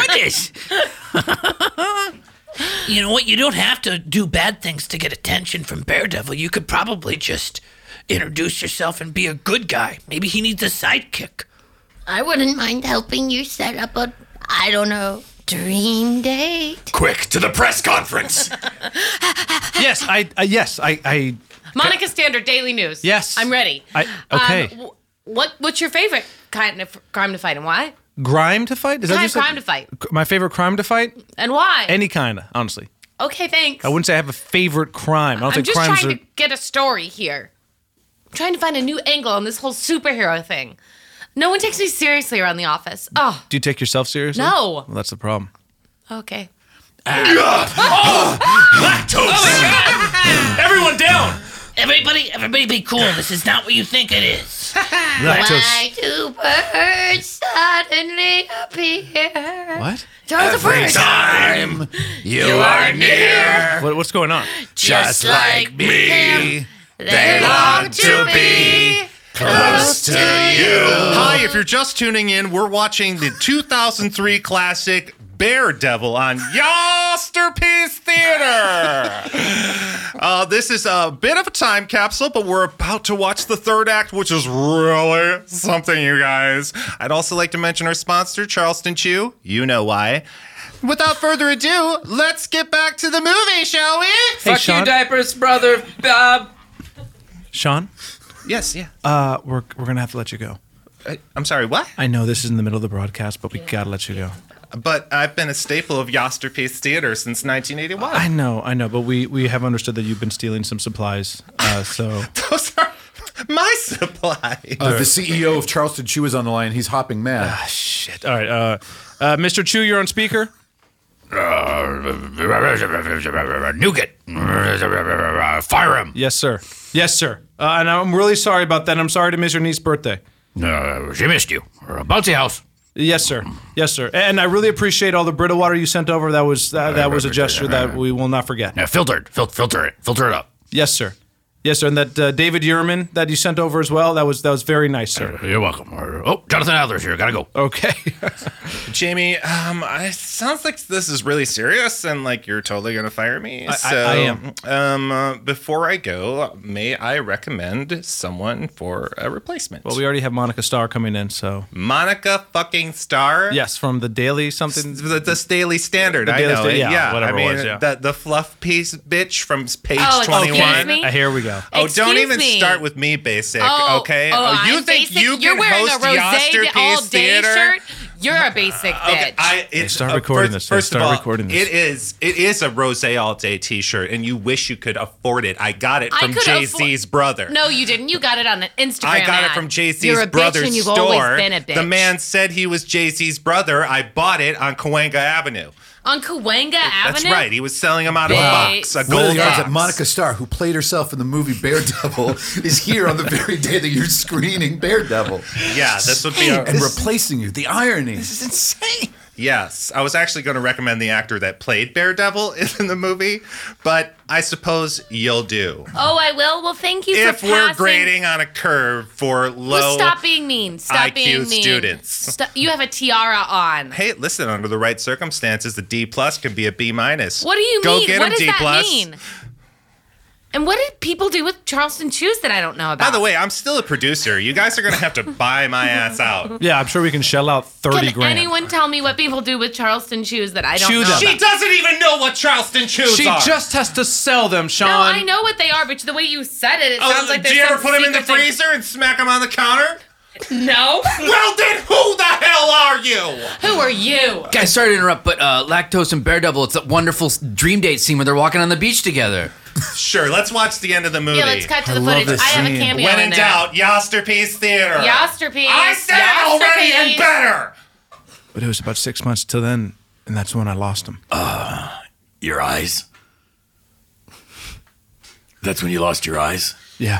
Oh my majestic. goodness! You know what? You don't have to do bad things to get attention from Daredevil. You could probably just introduce yourself and be a good guy. Maybe he needs a sidekick. I wouldn't mind helping you set up a, I don't know, dream date. Quick to the press conference. Yes, I. Uh, yes, I. I. Monica Standard, Daily News. Yes. I'm ready. I. Okay. Um, wh- what What's your favorite kind of crime to fight and why? Grime to fight? Is that Kind just of crime to fight my favorite crime to fight? and why? Any kind, honestly. okay, thanks. I wouldn't say I have a favorite crime. I don't I'm think just crimes trying are. to get a story here. I'm trying to find a new angle on this whole superhero thing. No one takes me seriously around the office. Oh, Do you take yourself seriously? No. Well, that's the problem. okay. Lactose. Everyone down. Everybody, everybody be cool. This is not what you think it is. Why do birds suddenly appear? What? Throw the Every birds. time you are near, What, what's going on? just like me, they long to be close to you. Hi, if you're just tuning in, we're watching the two thousand three classic Daredevil on Masterpiece Theater. Uh, this is a bit of a time capsule, but we're about to watch the third act, which is really something, you guys. I'd also like to mention our sponsor, Charleston Chew. You know why. Without further ado, let's get back to the movie, shall we? Hey, Fuck Sean. you, diapers, brother, Bob. Sean, Yes, yeah. uh, we're we're gonna have to let you go. I, I'm sorry, what? I know this is in the middle of the broadcast, but we gotta let you go. But I've been a staple of Masterpiece Theater since nineteen eighty-one. I know, I know, but we we have understood that you've been stealing some supplies. Uh, so Those are my supplies. Uh, the C E O of Charleston Chew is on the line. He's hopping mad. ah, shit. All right, uh, uh, Mister Chu, you're on speaker. Nougat. Fire him. Yes, sir. Yes, sir. Uh, and I'm really sorry about that. I'm sorry to miss your niece's birthday. Uh, she missed you. Bouncy house. Yes, sir. Yes, sir. And I really appreciate all the Brita water you sent over. That was that, that was a gesture that we will not forget. Yeah, filtered. Fil- filter it. Filter it up. Yes, sir. Yes, sir. And that uh, David Yurman that you sent over as well. That was that was very nice, sir. You're welcome. Oh, Jonathan Adler's here. Gotta go. Okay. Jamie, um, it sounds like this is really serious and like you're totally going to fire me. I- I- so, I am. Um, uh, before I go, may I recommend someone for a replacement? Well, we already have Monica Starr coming in, so Monica fucking Starr? yes, from the Daily something. The, the Daily Standard. The I Daily know. Sta- it. yeah, yeah, whatever I it mean, was, yeah. the, the fluff piece bitch from page Oh, excuse twenty-one. me? Uh, here we go. Oh, Excuse don't even me. start with me, basic. Oh, okay. oh, you I'm think basic? you You're can wearing host a rosé Yosterpiece all day Theater? shirt? You're a basic bitch. Okay, I, it's, start uh, recording first, this. They First start of all, recording this. it is it is a rose all day T-shirt, and you wish you could afford it. I got it I from could Jay Z's afford- brother. No, you didn't. You got it on an Instagram I got it ad. from Jay Z's You're a bitch brother's and you've store. always been a bitch. The man said he was Jay Z's brother. I bought it on Cahuenga Avenue. On Cahuenga Avenue? That's right. He was selling them out of a Wait. box, a One of gold the yards box. that Monica Starr, who played herself in the movie Daredevil, is here on the very day that you're screening Daredevil. Yeah, this would be a- and replacing you. The irony. This is insane. Yes, I was actually going to recommend the actor that played Daredevil in the movie, but I suppose you'll do. Oh, I will? Well, thank you If for we're passing. grading on a curve for low Well, stop being mean. Stop I Q being mean. students. Stop. You have a tiara on. Hey, listen, under the right circumstances, the D plus can be a B minus. What do you Go mean? get What him does D that plus. mean? And what did people do with Charleston shoes that I don't know about? By the way, I'm still a producer. You guys are going to have to buy my ass out. Yeah, I'm sure we can shell out thirty Can grand. anyone tell me what people do with Charleston shoes that I don't Chew know them. about? She doesn't even know what Charleston shoes She are. just has to sell them, Sean. No, I know what they are, but the way you said it, it Oh, sounds like do there's you ever some put them in the secret thing- freezer and smack them on the counter? No. Well, then who the hell are you? Who are you? Guys, sorry to interrupt, but uh, Lactose and Daredevil, it's that wonderful s- dream date scene where they're walking on the beach together. Sure, let's watch the end of the movie. Yeah, let's cut to I the love footage. this I have a scene. cameo When in in there. doubt, Yosterpiece Theater. Yosterpiece. I said it already and Yosterpiece. better. But it was about six months till then, and that's when I lost him. Your eyes. That's when you lost your eyes? Yeah.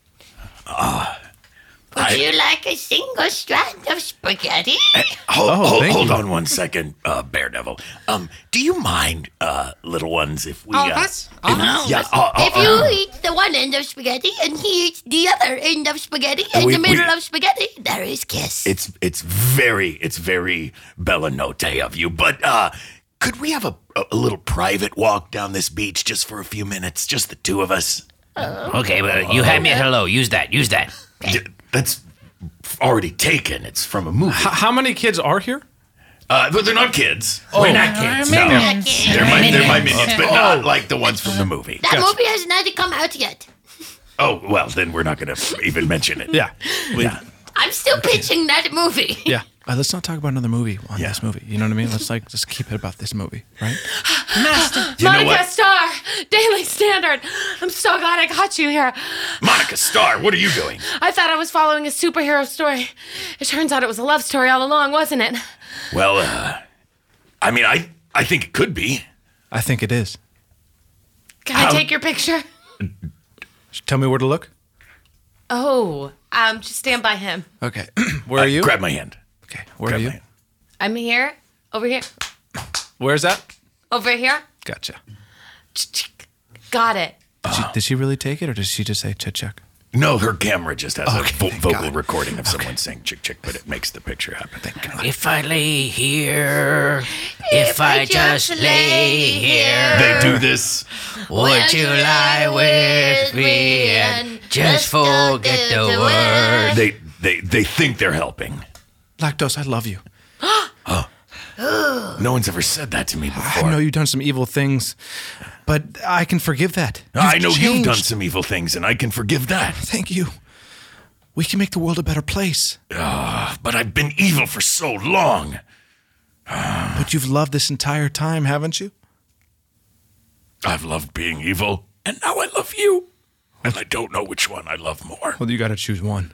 Would you like a single strand of spaghetti? Hold, Oh, hold, thank hold you. on one second, uh, Daredevil. Um, do you mind, uh, little ones, if we? Oh, uh, that's- if- oh, no, yeah. that's- uh, uh, If uh, you eat the one end of spaghetti and he eats the other end of spaghetti in We- the middle we- of spaghetti, there is kiss. It's it's very it's very Bella Notte of you, but uh, could we have a, a, a little private walk down this beach just for a few minutes, just the two of us? Okay, but you had me at hello. Use that. Use that. D- That's already taken. It's from a movie. H- how many kids are here? Uh, but they're not kids. We're not kids. No, Minions. they're my they're my minions, but not like the ones from the movie. That movie has not come out yet. Oh well, then we're not going to even mention it. Yeah. We- Yeah. I'm still pitching that movie. Yeah. Uh, let's not talk about another movie on Yeah. this movie. You know what I mean? Let's like just keep it about this movie, right? You know Monica what? Starr, Daily Standard. I'm so glad I caught you here. Monica Starr, what are you doing? I thought I was following a superhero story. It turns out it was a love story all along, wasn't it? Well, uh, I mean, I I think it could be. I think it is. Can I take your picture? Tell me where to look. Oh, um, just stand by him. Okay. Where are Uh, you? Grab my hand. Okay. Where Grab are you? my hand. I'm here, over here, Where's that? over here. Gotcha. Got it. Did she, did she really take it, or did she just say "check check"? No, her camera just has Okay, a vo- thank vocal God. recording of someone saying "chick chick," but it makes the picture happen. Thank God. If I lay here, if I just lay here, They do this. would you lie with me and just forget the word? They they they think they're helping. Lactose, I love you. No one's ever said that to me I before. know you've done some evil things, but I can forgive that. I know you've done changed. some evil things, and I can forgive that. Thank you. We can make the world a better place. Ah, but I've been evil for so long. But you've loved this entire time, haven't you? I've loved being evil, and now I love you. And I don't know which one I love more. Well, you got to choose one.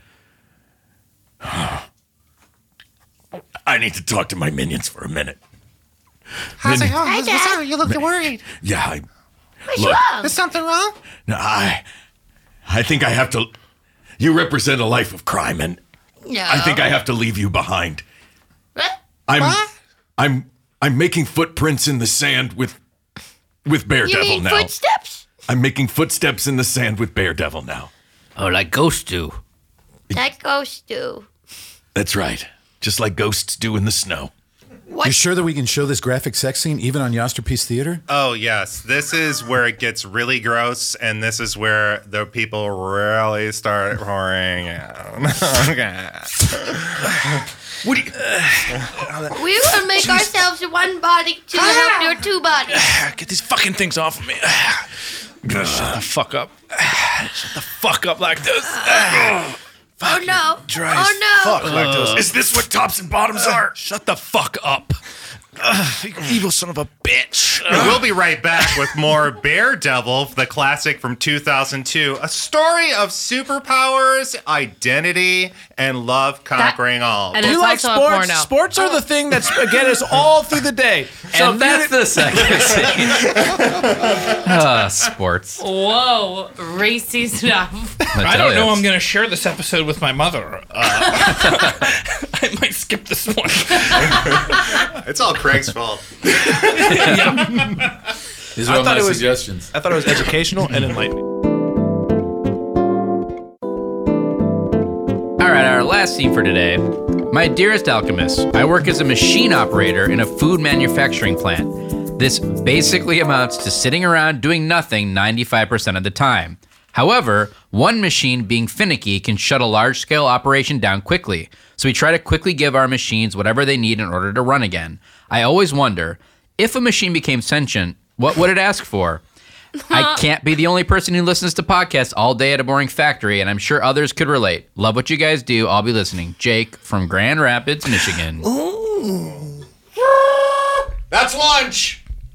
I need to talk to my minions for a minute. How's it Then- going? Hi, What's, what's Dad. up? You look worried. Yeah, I, What's Look. wrong? Is something wrong? no, I, I think I have to. You represent a life of crime, and No. I think I have to leave you behind. What? I'm, What? I'm, I'm making footprints in the sand with, with You Daredevil mean now. footsteps? I'm making footsteps in the sand with Bear Devil now. Oh, like ghosts do. That ghost do. That's right. Just like ghosts do in the snow. What? You sure that we can show this graphic sex scene even on Yosterpiece Theater? Oh, yes. This is where it gets really gross, and this is where the people really start pouring out. Okay. What do you... We will make ourselves one body to help your two bodies. Get these fucking things off of me. Shut the fuck up. Shut the fuck up, Lactose. Oh no. Dry Oh as no. fuck, Lactose. Is this what tops and bottoms are? Shut the fuck up. Ugh, you evil son of a bitch. We'll be right back with more Bear Devil, the classic from two thousand two. A story of superpowers, identity, and love conquering all. and Do it's you like also a sports? porno. Sports are the thing that's get us all through the day. So And that's the second scene. Ah, sports. Whoa, racy stuff. I don't know. I'm going to share this episode with my mother. Uh, I might skip this one. It's all Craig's fault. These are all my suggestions. I thought it was educational and enlightening. All right, our last scene for today. My dearest alchemist, I work as a machine operator in a food manufacturing plant. This basically amounts to sitting around doing nothing ninety-five percent of the time. However, one machine being finicky can shut a large-scale operation down quickly, so we try to quickly give our machines whatever they need in order to run again. I always wonder, if a machine became sentient, what would it ask for? I can't be the only person who listens to podcasts all day at a boring factory, and I'm sure others could relate. Love what you guys do. I'll be listening. Jake from Grand Rapids, Michigan. Ooh. That's lunch.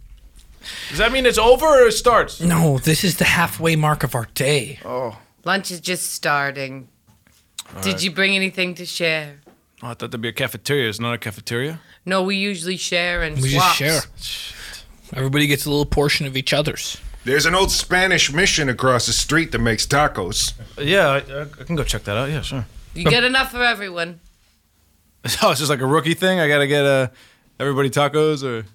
Does that mean it's over or it starts? No, this is the halfway mark of our day. Oh. Lunch is just starting. All Did right. you bring anything to share? Oh, I thought there'd be a cafeteria. It's not a cafeteria? No, we usually share and We swaps. just share. Everybody gets a little portion of each other's. There's an old Spanish mission across the street that makes tacos. Yeah, I, I can go check that out. Yeah, sure. You get enough for everyone. Oh, it's just like a rookie thing? I got to get uh, everybody tacos or...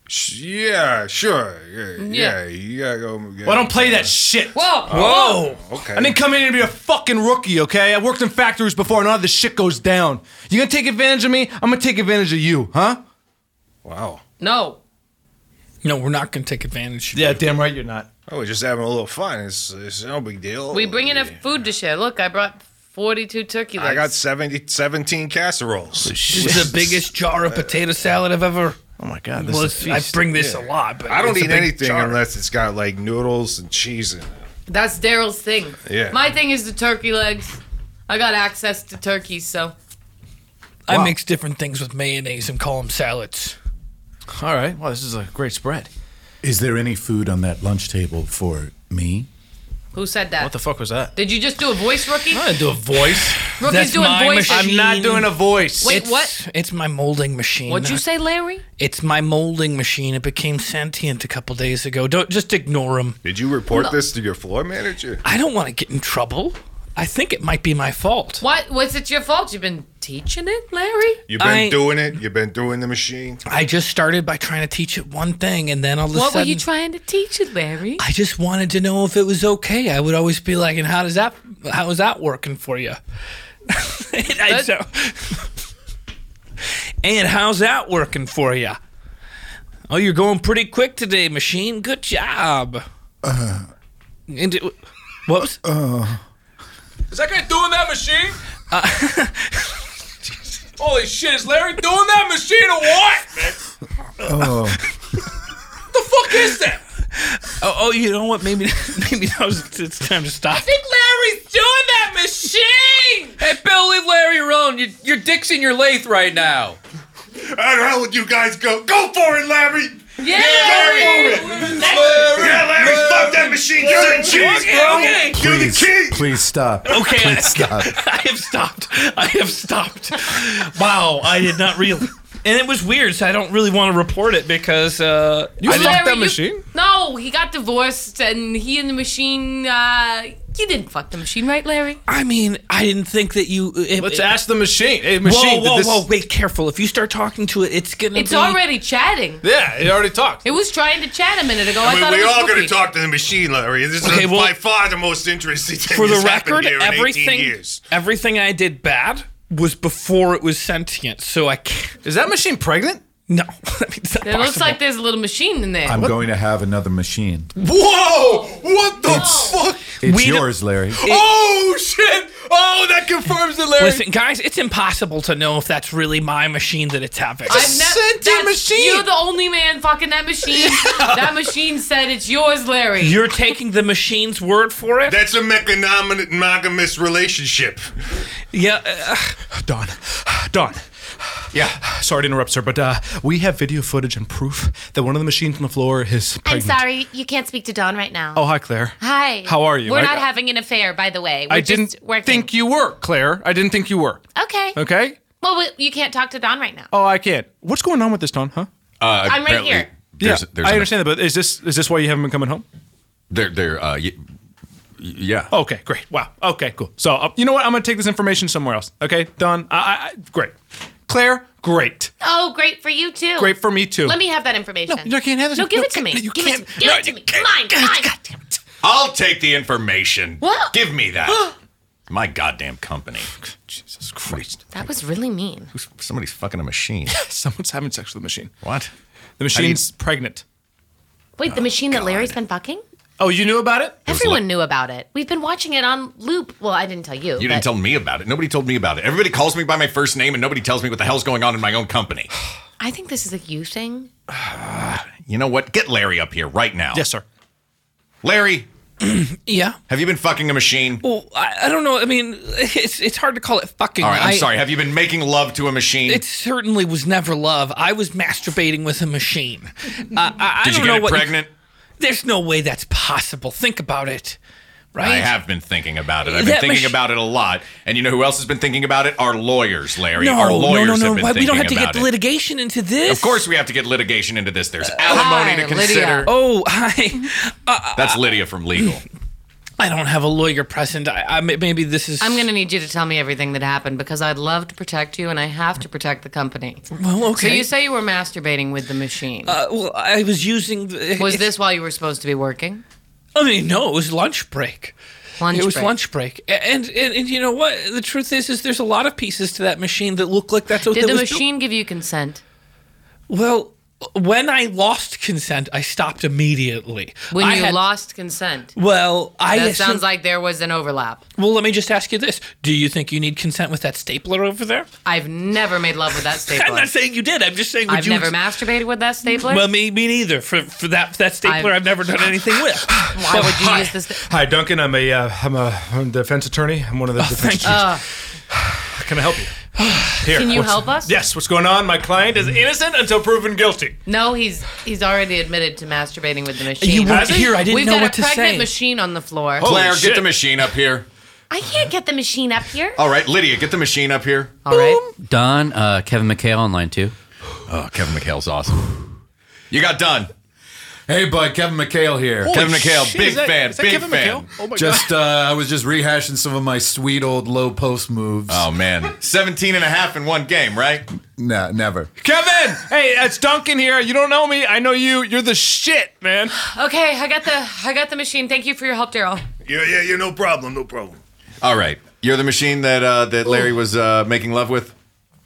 Yeah, sure. Yeah, Yeah. yeah. You gotta go. Well, I don't play that shit. Whoa. Whoa. Okay. I didn't come in here to be a fucking rookie, okay? I worked in factories before and all this shit goes down. You gonna take advantage of me? I'm gonna take advantage of you, huh? Wow. No. No, we're not going to take advantage. Yeah, damn right you're not. Oh, we're just having a little fun. It's, it's no big deal. We bring enough food to share. Look, I brought forty-two turkey legs. I got seventy, seventeen casseroles. This is the biggest jar of potato salad I've ever. Oh my god, well, this is a I feast. bring this Yeah. a lot, but I don't it's a eat big anything jar. unless it's got like noodles and cheese in it. That's Daryl's thing. Yeah. My thing is the turkey legs. I got access to turkeys, so. I Wow. mix different things with mayonnaise and call them salads. All right. Well, this is a great spread. Is there any food on that lunch table for me? Who said that? What the fuck was that? Did you just do a voice, Rookie? I didn't do a voice. Rookie's That's doing my voices. machine. I'm not doing a voice. Wait, it's, what? It's my molding machine. What'd you say, Larry? It's my molding machine. It became sentient a couple days ago. Don't just ignore him. Did you report No. this to your floor manager? I don't want to get in trouble. I think it might be my fault. What? What's it your fault? You've been teaching it, Larry? You've been I- doing it. You've been doing the machine. I just started by trying to teach it one thing, and then all of a What were sudden, you trying to teach it, Larry? I just wanted to know if it was okay. I would always be like, "And how does that? How is that working for you?" and, I, so, and how's that working for you? Oh, you're going pretty quick today, machine. Good job. Uh, And it, what was? uh, Is that guy doing that machine? Holy shit, is Larry doing that machine or what? oh. What the fuck is that? Oh, oh, you know what? Maybe, maybe that was, it's time to stop. I think Larry's doing that machine! Hey, Bill, leave Larry alone. Your, your dick's in your lathe right now. How the hell would you guys go? Go for it, Larry! Yeah, Larry! Yeah, Larry, fuck that machine. Give it cheese, Okay, bro. okay. Give the Please, key. please stop. Okay, Please stop. I have stopped. I have stopped. Wow, I did not realize. And it was weird, so I don't really want to report it because uh, You I fucked didn't- that you- machine? No, he got divorced, and he and the machine. Uh, you didn't fuck the machine, right, Larry? I mean, I didn't think that you. It, Let's it- ask the machine. Hey, machine. Whoa, whoa, did this- whoa! Wait, careful. If you start talking to it, it's gonna. It's be... already chatting. Yeah, it already talked. It was trying to chat a minute ago. I, I mean, thought it we're was all going Whoopi. to talk to the machine, Larry. This Okay, is well- by far the most interesting thing For the that's happened record, here in eighteen everything, years. everything I did bad was before it was sentient. So I can't. Is that machine pregnant? No, I mean, it's not It looks possible. like there's a little machine in there. I'm going to have another machine. Whoa! What the fuck? It's We yours, Larry. Oh shit! Oh, that confirms it, Larry. Listen, guys, it's impossible to know if that's really my machine that it's having. I've never. sentient that's- machine. You're the only man fucking that machine. That machine said it's yours, Larry. You're taking the machine's word for it? That's a mechanom- monogamous relationship. Yeah. Uh, Don, Don. Yeah. Sorry to interrupt, sir, but uh, we have video footage and proof that one of the machines on the floor is I'm pregnant. sorry, you can't speak to Dawn right now. Oh, hi, Claire. Hi. How are you? We're I- not having an affair, by the way. We're I just didn't working. think you were, Claire. I didn't think you were. Okay. Okay? Well, we, you can't talk to Dawn right now. Oh, I can't. What's going on with this, Don? Huh? Uh, I'm right apparently here. There's, yeah, there's I an- understand that, but is this is this why you haven't been coming home? They're, they're, uh, y- y- yeah. Okay, great. Wow. Okay, cool. So, uh, you know what? I'm going to take this information somewhere else. Okay, Don? I, I, I, great. Claire, great. Oh, great for you too. Great for me, too. Let me have that information. No, you can't have this. No, give No, it to me. you give can't. It, give No, it to you me. can't. Mine, mine. God damn it. I'll take the information. What? Give me that. My goddamn company. Jesus Christ. That was really mean. Who's- Somebody's fucking a machine. Someone's having sex with the machine. What? The machine's pregnant. Wait, the machine that Larry's been fucking? Oh, you knew about it? Everyone knew about it. We've been watching it on loop. Well, I didn't tell you. You but didn't tell me about it. Nobody told me about it. Everybody calls me by my first name, and nobody tells me what the hell's going on in my own company. I think this is a you thing. You know what? Get Larry up here right now. Yes, sir. Larry, yeah. have you been fucking a machine? Well, I, I don't know. I mean, it's it's hard to call it fucking. All right, I'm I- sorry. Have you been making love to a machine? It certainly was never love. I was masturbating with a machine. Uh, I, I Did you don't get know it what pregnant? There's no way that's possible. Think about it, right? I have been thinking about it. I've been That thinking mach- about it a lot. And you know who else has been thinking about it? Our lawyers, Larry. No, Our no, lawyers no, no. have been Why- thinking We don't have to about get the it. litigation into this. Of course, we have to get litigation into this. There's alimony Hi, to consider. Lydia. Oh, hi. Uh, That's Lydia from legal. I don't have a lawyer present. I, I maybe this is. I'm gonna need you to tell me everything that happened because I'd love to protect you and I have to protect the company. Well, okay. So you say you were masturbating with the machine. Uh, well, I was using. The, was this while you were supposed to be working? I mean, no. It was lunch break. Lunch it was break. lunch break, and, and and you know what? The truth is, is there's a lot of pieces to that machine that look like that's what Did that the was do- machine give you consent? Well, when I lost consent, I stopped immediately. When I you had- lost consent? Well, I That assume- sounds like there was an overlap. Well, let me just ask you this: do you think you need consent with that stapler over there? I've never made love with that stapler. I'm not saying you did. I'm just saying. Would I've you never masturbated with that stapler. Well, me, me neither. For for that that stapler, I've- I've, never done anything with. Why would you Hi. use this? Hi, Duncan. I'm a uh, I'm a I'm a defense attorney. I'm one of the defense attorneys. Uh, Can I help you? Here, Can you what's- help us? Yes. What's going on? My client is innocent until proven guilty. no, he's he's already admitted to masturbating with the machine. You weren't Has he? here. I didn't We've know got what a to pregnant say. machine on the floor. Holy Claire, shit. get the machine up here. I can't get the machine up here. All right, Lydia, get the machine up here. All right. Don, uh, Kevin McHale on line two. Oh, Kevin McHale's awesome. You got done. Hey, bud, Kevin McHale here. Kevin McHale, shit, big is that- fan, is that big Kevin fan. McHale? Oh my Just, uh, I was just rehashing some of my sweet old low post moves. Oh, man. seventeen and a half in one game, right? Nah, never. Kevin, hey, it's Duncan here. You don't know me. I know you. You're the shit, man. Okay, I got the I got the machine. Thank you for your help, Daryl. Yeah, yeah, yeah, no problem, no problem. All right. You're the machine that uh, that Larry was uh, making love with?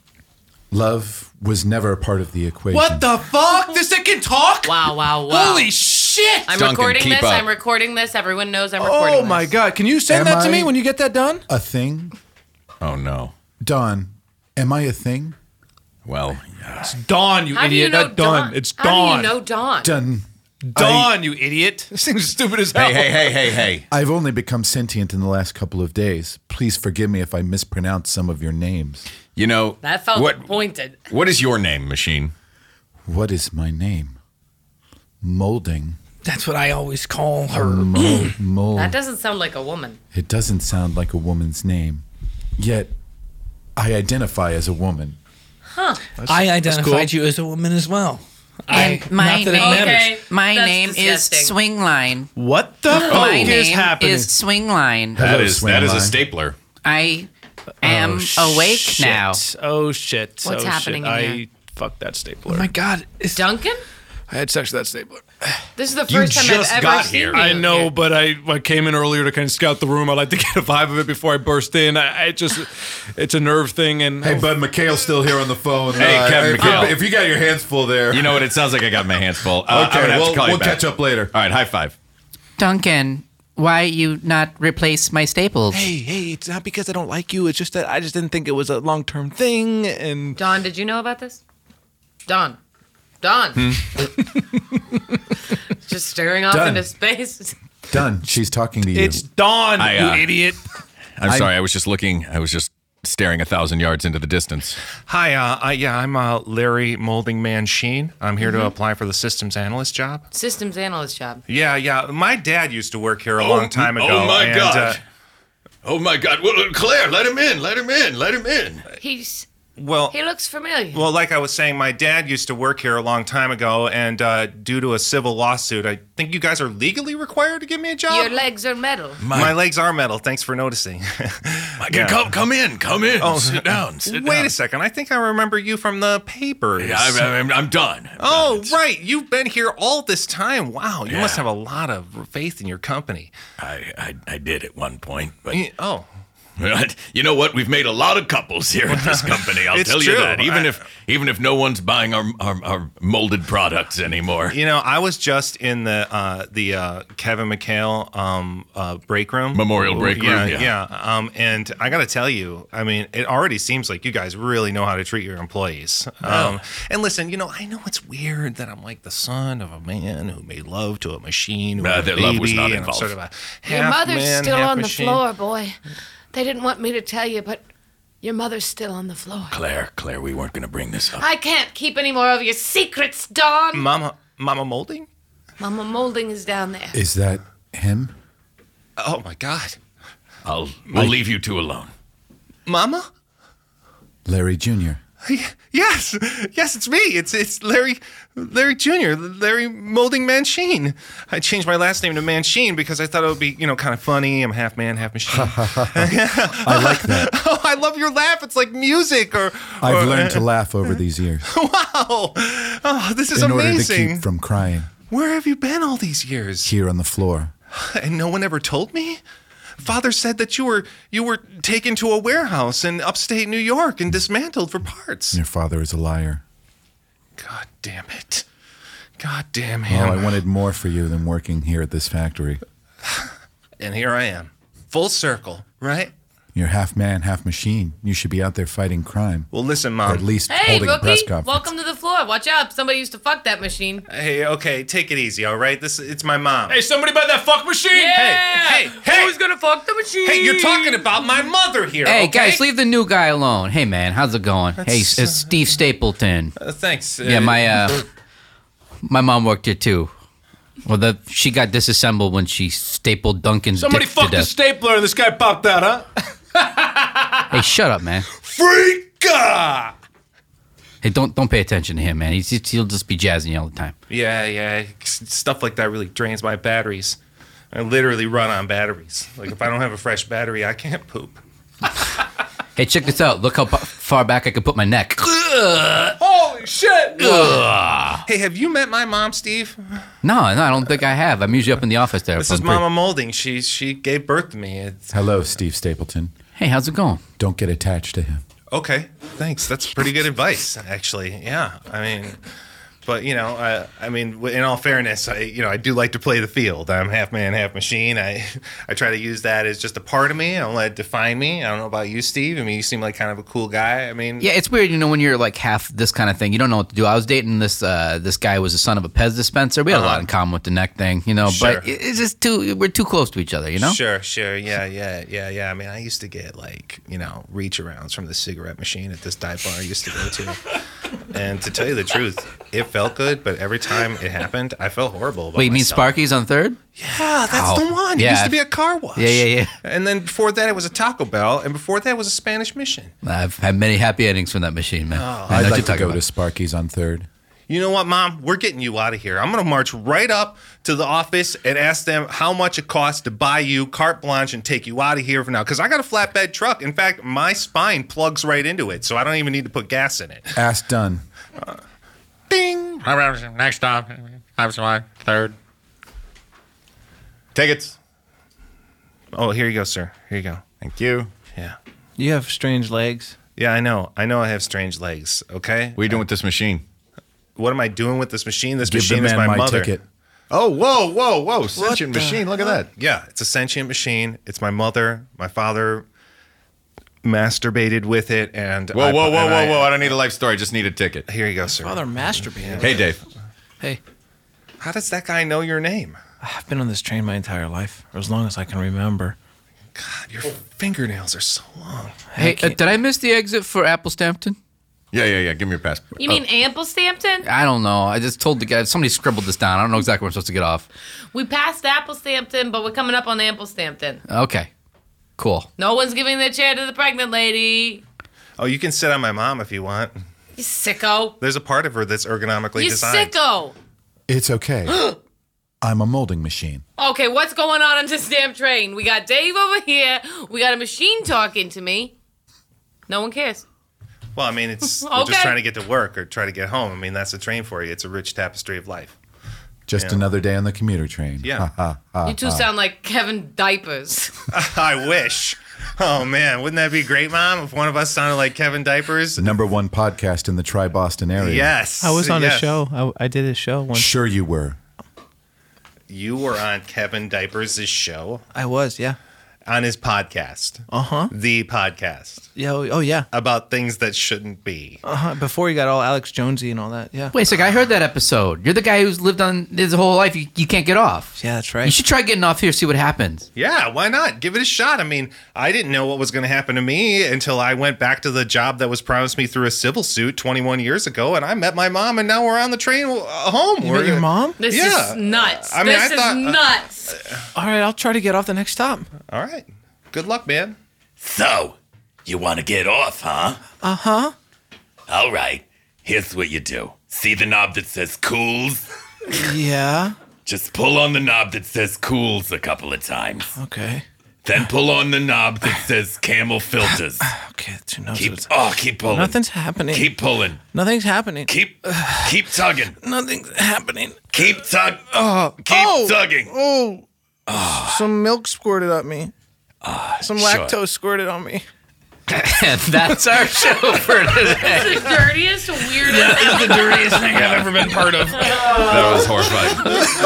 Love was never a part of the equation. What the fuck? This thing can talk? Wow, wow, wow. Holy shit! I'm Duncan, recording keep this. up. I'm recording this. Everyone knows I'm recording Oh this. my god! Can you send Am that to I- me when you get that done? A thing? Oh, no. Don, am I a thing? Well, Dawn, you How do you idiot. know Not Dawn. Dawn? It's How Dawn. do you know Dawn? Done. Dawn, you idiot. This thing's stupid as hell. hey, hey, hey, hey, hey. I've only become sentient in the last couple of days. Please forgive me if I mispronounce some of your names. You know, That felt what, pointed. what is your name, machine? What is my name? Molding. That's what I always call her. Mold. mold. That doesn't sound like a woman. It doesn't sound like a woman's name. Yet, I identify as a woman. Huh. I identified you as a woman as well. I, And my not that it name, matters. my That's name disgusting. is Swingline. What the fuck My is name happening? is Swingline. That Hello, is that is a Swingline. stapler. I am awake shit. now. Oh shit! What's oh, happening Shit. in I here? fucked that stapler. Oh my God. Is Duncan? I had sex with that stapler. This is the You first time just I've ever got seen here. you. I know, but I, I came in earlier to kind of scout the room. I like to get a vibe of it before I burst in. I, I just, it's a nerve thing. And Hey, Bud McHale's still here on the phone. Hey, Kevin if, McHale. if you got your hands full there. You know what? It sounds like I got my hands full. Uh, Okay, I'm gonna have we'll- to call you we'll back. catch up later. All right, high five. Duncan, why you not replace my staples? hey, hey, it's not because I don't like you. It's just that I just didn't think it was a long term thing. And Don, did you know about this? Don. Don. Just staring off Done. into space. Done. She's talking to you. it's Dawn, I, uh, you idiot. I'm I- sorry. I was just looking. I was just staring a thousand yards into the distance. Hi, uh, I, yeah, I'm uh, Larry Molding Man Sheen. I'm here to apply for the systems analyst job. Systems analyst job. Yeah, yeah. My dad used to work here a long time ago. Oh my and, god. uh, oh my god. Well, Claire, let him in. Let him in. Let him in. He's well, he looks familiar. well, like I was saying, my dad used to work here a long time ago, and uh, due to a civil lawsuit, I think you guys are legally required to give me a job. Your legs are metal. My, legs are metal. Thanks for noticing. Yeah. Come, come in. Come in. Oh, sit down. Sit Wait down. a second. I think I remember you from the papers. Yeah, I'm, I'm, I'm done. Oh, right. You've been here all this time. Wow. You Yeah. must have a lot of faith in your company. I, I, I did at one point, but Y- Oh. But you know what? We've made a lot of couples here at this company. I'll It's tell true. you that. Even I- if even if no one's buying our, our, our molded products anymore. You know, I was just in the uh, the uh, Kevin McHale um, uh, break room, Memorial break yeah, room, yeah. yeah. Um, and I got to tell you, I mean, it already seems like you guys really know how to treat your employees. Um, and listen, you know, I know it's weird that I'm like the son of a man who made love to a machine. Uh, with a their love was baby, not and I'm involved. Sort of a Your half mother's man, still half on machine. the floor, boy. They didn't want me to tell you, but your mother's still on the floor. Claire, Claire, we weren't going to bring this up. I can't keep any more of your secrets, Dawn. Mama, Mama Molding. Mama Molding is down there. Is that him? Oh my God, I'll we'll leave you two alone. Mama. Larry Junior Yes, yes, it's me. It's it's Larry, Larry Junior, Larry Molding Manchine. I changed my last name to Manchine because I thought it would be, you know, kind of funny. I'm half man, half machine. I like that. Oh, I love your laugh. It's like music. Or, I've or- learned to laugh over these years Wow. Oh, this is in order to amazing. keep from crying Where have you been all these years? here on the floor. And no one ever told me. Father said that you were you were taken to a warehouse in upstate New York and dismantled for parts. Your father is a liar. God damn it. God damn Oh, him. I wanted more for you than working here at this factory. And here I am. Full circle, right? You're half man, half machine. You should be out there fighting crime. Well, listen, Or Mom. at least Hey, holding a press rookie. conference. Welcome to the floor. Watch out. Somebody used to fuck that machine. Hey, okay, take it easy, all right? This it's my mom. Hey, somebody buy that fuck machine. Yeah. hey, hey. Who's gonna fuck the machine? Hey, you're talking about my mother here. Hey, okay? guys, leave the new guy alone. Hey, man, how's it going? hey, That's, it's Steve Stapleton. Uh, thanks. Yeah, Uh, my uh, my mom worked here too. Well, the she got disassembled when she stapled Duncan's Somebody dick to fucked a death. stapler and this guy popped out, huh? Hey, shut up, man. Freaka! Hey, don't don't pay attention to him, man. He's, he'll just be jazzing you all the time. Yeah, yeah. s- Stuff like that really drains my batteries. I literally run on batteries. Like if I don't have a fresh battery, I can't poop. Hey, check this out. Look how pa- far back I can put my neck. Holy shit! Hey, have you met my mom, Steve? No, no, I don't think I have. I'm usually up in the office there. This I'm is pretty- Mama Molding. She she gave birth to me. It's, Hello, Steve Stapleton. Hey, how's it going? Don't get attached to him. okay, thanks. That's pretty good advice, actually. Yeah, I mean, but you know, I, I mean, in all fairness, I you know I do like to play the field. I'm half man, half machine. I I try to use that as just a part of me. I don't let it define me. I don't know about you, Steve. I mean, you seem like kind of a cool guy. I mean, Yeah, it's weird, you know, when you're like half this kind of thing. You don't know what to do. I was dating this uh, this guy who was the son of a Pez dispenser. We had a lot in common with the neck thing, you know. Uh-huh. Sure. But it- it's just too we're too close to each other, you know. Sure, sure, yeah, yeah, yeah, yeah. I mean, I used to get like you know reach arounds from the cigarette machine at this dive bar I used to go to. And to tell you the truth, it felt good, but every time it happened, I felt horrible about Wait, you mean myself. Sparky's on third? Yeah, that's Oh, the one. yeah. It used to be a car wash. Yeah, yeah, yeah. And then before that, it was a Taco Bell, and before that was a Spanish Mission. I've had many happy endings from that machine, man. I know I'd what like you're to talking go about. to Sparky's on third. You know what, Mom? We're getting you out of here. I'm going to march right up to the office and ask them how much it costs to buy you carte blanche and take you out of here for now. Because I got a flatbed truck. In fact, my spine plugs right into it, so I don't even need to put gas in it. Ask done. Uh, ding. Next stop. I'm sorry. Third. Tickets. Oh, here you go, sir. Here you go. Thank you. Yeah. You have strange legs. Yeah, I know. I know I have strange legs, okay? What are you doing with this machine? What am I doing with this machine? This Give the machine is man my, my mother. ticket. Oh, whoa, whoa, whoa. Sentient the machine. Look at that. Yeah, it's a sentient machine. It's my mother. My father masturbated with it, and Whoa, I- whoa, whoa, and whoa, I- whoa. I don't need a life story. I just need a ticket. Here you go, sir. Father masturbated. Hey, Dave. Hey, How does that guy know your name? I've been on this train my entire life, or as long as I can remember. God, your fingernails are so long. Hey, uh, did I miss the exit for Apple Stampton? Yeah, yeah, yeah. Give me your passport. You mean Ample Stampton? I don't know. I just told the guy. Somebody scribbled this down. I don't know exactly where I'm supposed to get off. We passed Apple Stampton, but we're coming up on Ample Stampton. Okay. Cool. No one's giving their chair to the pregnant lady. Oh, you can sit on my mom if you want. You sicko. There's a part of her that's ergonomically You designed. sicko. It's okay. I'm a molding machine. Okay, what's going on on this damn train? We got Dave over here. We got a machine talking to me. No one cares. Well, I mean, it's we're Okay. just trying to get to work or try to get home. I mean, that's a train for you. It's a rich tapestry of life. Just Yeah. another day on the commuter train. Yeah. Ha, ha, ha, You two ha. sound like Kevin Diapers. I wish. Oh man, wouldn't that be great, Mom? If one of us sounded like Kevin Diapers. The number one podcast in the tri-Boston area. Yes, I was on yes. a show. I, I did a show once. Sure you were. You were on Kevin Diapers' show I was, yeah. on his podcast, Uh huh. the podcast Yeah. Oh, oh, yeah. about things that shouldn't be. Uh huh. Before he got all Alex Jonesy and all that. Yeah. Wait a sec. I heard that episode. You're the guy who's lived on his whole life. You, you can't get off. Yeah, that's right. You should try getting off here, see what happens. Yeah, why not? Give it a shot. I mean, I didn't know what was going to happen to me until I went back to the job that was promised me through a civil suit twenty-one years ago, and I met my mom, and now we're on the train uh, home. You We're- met your mom? This Yeah. is nuts. I mean, this I thought- is nuts. All right, I'll try to get off the next stop. All right. Good luck, man. So, you want to get off, huh? Uh huh. All right. Here's what you do. See the knob that says cools? Yeah. Just pull on the knob that says cools a couple of times. Okay. Then pull on the knob that says camel filters. Okay. Two notes. Keep, oh, keep pulling. Nothing's happening. Keep pulling. Nothing's happening. Keep keep tugging. Nothing's happening. Keep tug. Oh. Keep oh. tugging. Oh. Some milk squirted at me. Some sure. lactose squirted on me. And that's our show for today. This is the dirtiest, weirdest. That is the dirtiest thing I've ever been part of. That was horrifying.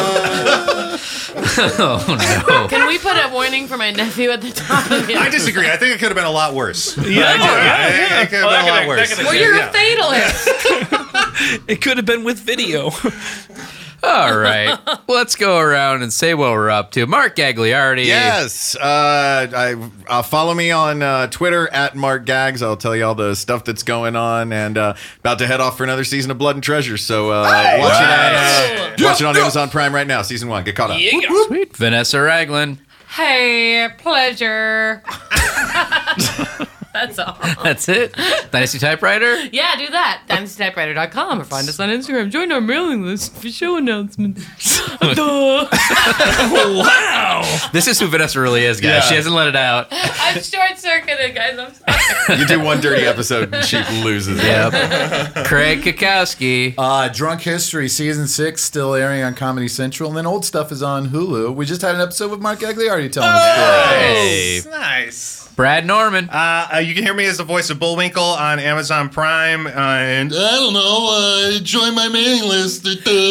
Oh, no. Can we put a warning for my nephew at the top of the I disagree. I think it could have been a lot worse. Yeah, I do. yeah, I think yeah. It could have Oh, been a that lot could've- worse. that could've- Well, you're Yeah. a fatalist. It could have been with video. All right. Let's go around and say what we're up to. Mark Gagliardi. Yes. Uh, I, uh, follow me on uh, Twitter at Mark Gags. I'll tell you all the stuff that's going on, and uh, about to head off for another season of Blood and Treasure. So uh, watch, it on, uh, watch it on Amazon Prime right now. Season one. Get caught up. Sweet. Vanessa Ragland. Hey, pleasure. That's all. That's it. Dynasty Typewriter. Yeah, do that. dynasty typewriter dot com or find us on Instagram. Join our mailing list for show announcements. Duh. Wow. This is who Vanessa really is, guys. Yeah. She hasn't let it out. I'm short circuited, guys. I'm sorry. You do one dirty episode, and she loses. Yep. Craig Kakowski. Uh, Drunk History season six still airing on Comedy Central, and then old stuff is on Hulu. We just had an episode with Mark Gagliardi telling us stories. Hey. Nice. Brad Norman. Uh, uh, you can hear me as the voice of Bullwinkle on Amazon Prime, uh, and I don't know, uh, join my mailing list.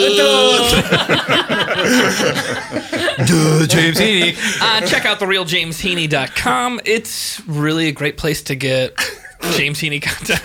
Duh, James Heaney. Uh, check out the real james heaney dot com. It's really a great place to get James Heaney content.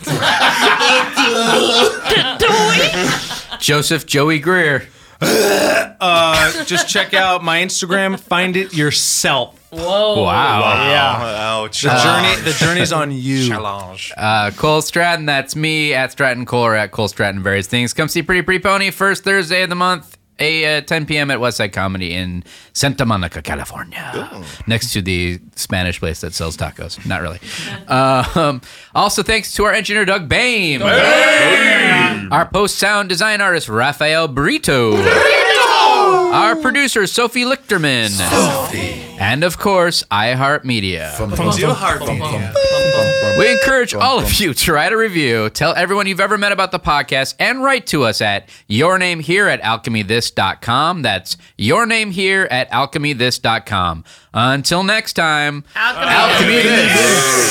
Joseph Joey Greer. Uh, just check out my Instagram. Find it yourself. Whoa. Wow. Yeah. Ouch. The journey, the journey's on you. Challenge. Uh, Cole Stratton, that's me at Stratton Cole or at Cole Stratton various things. Come see Pretty Pretty Pony first Thursday of the month, a uh, ten p.m. at Westside Comedy in Santa Monica, California, Ooh. next to the Spanish place that sells tacos. Not really. Uh, um, also, thanks to our engineer Doug Bain, hey! Our post sound design artist Rafael Brito. Brito! Our producer, Sophie Lichterman. Sophie. And of course, iHeartMedia. From iHeartMedia. We encourage all of you to write a review, tell everyone you've ever met about the podcast, and write to us at yournamehere at alchemythis dot com. That's yournamehere at alchemythis dot com. Until next time, Alchemy, Alchemy this.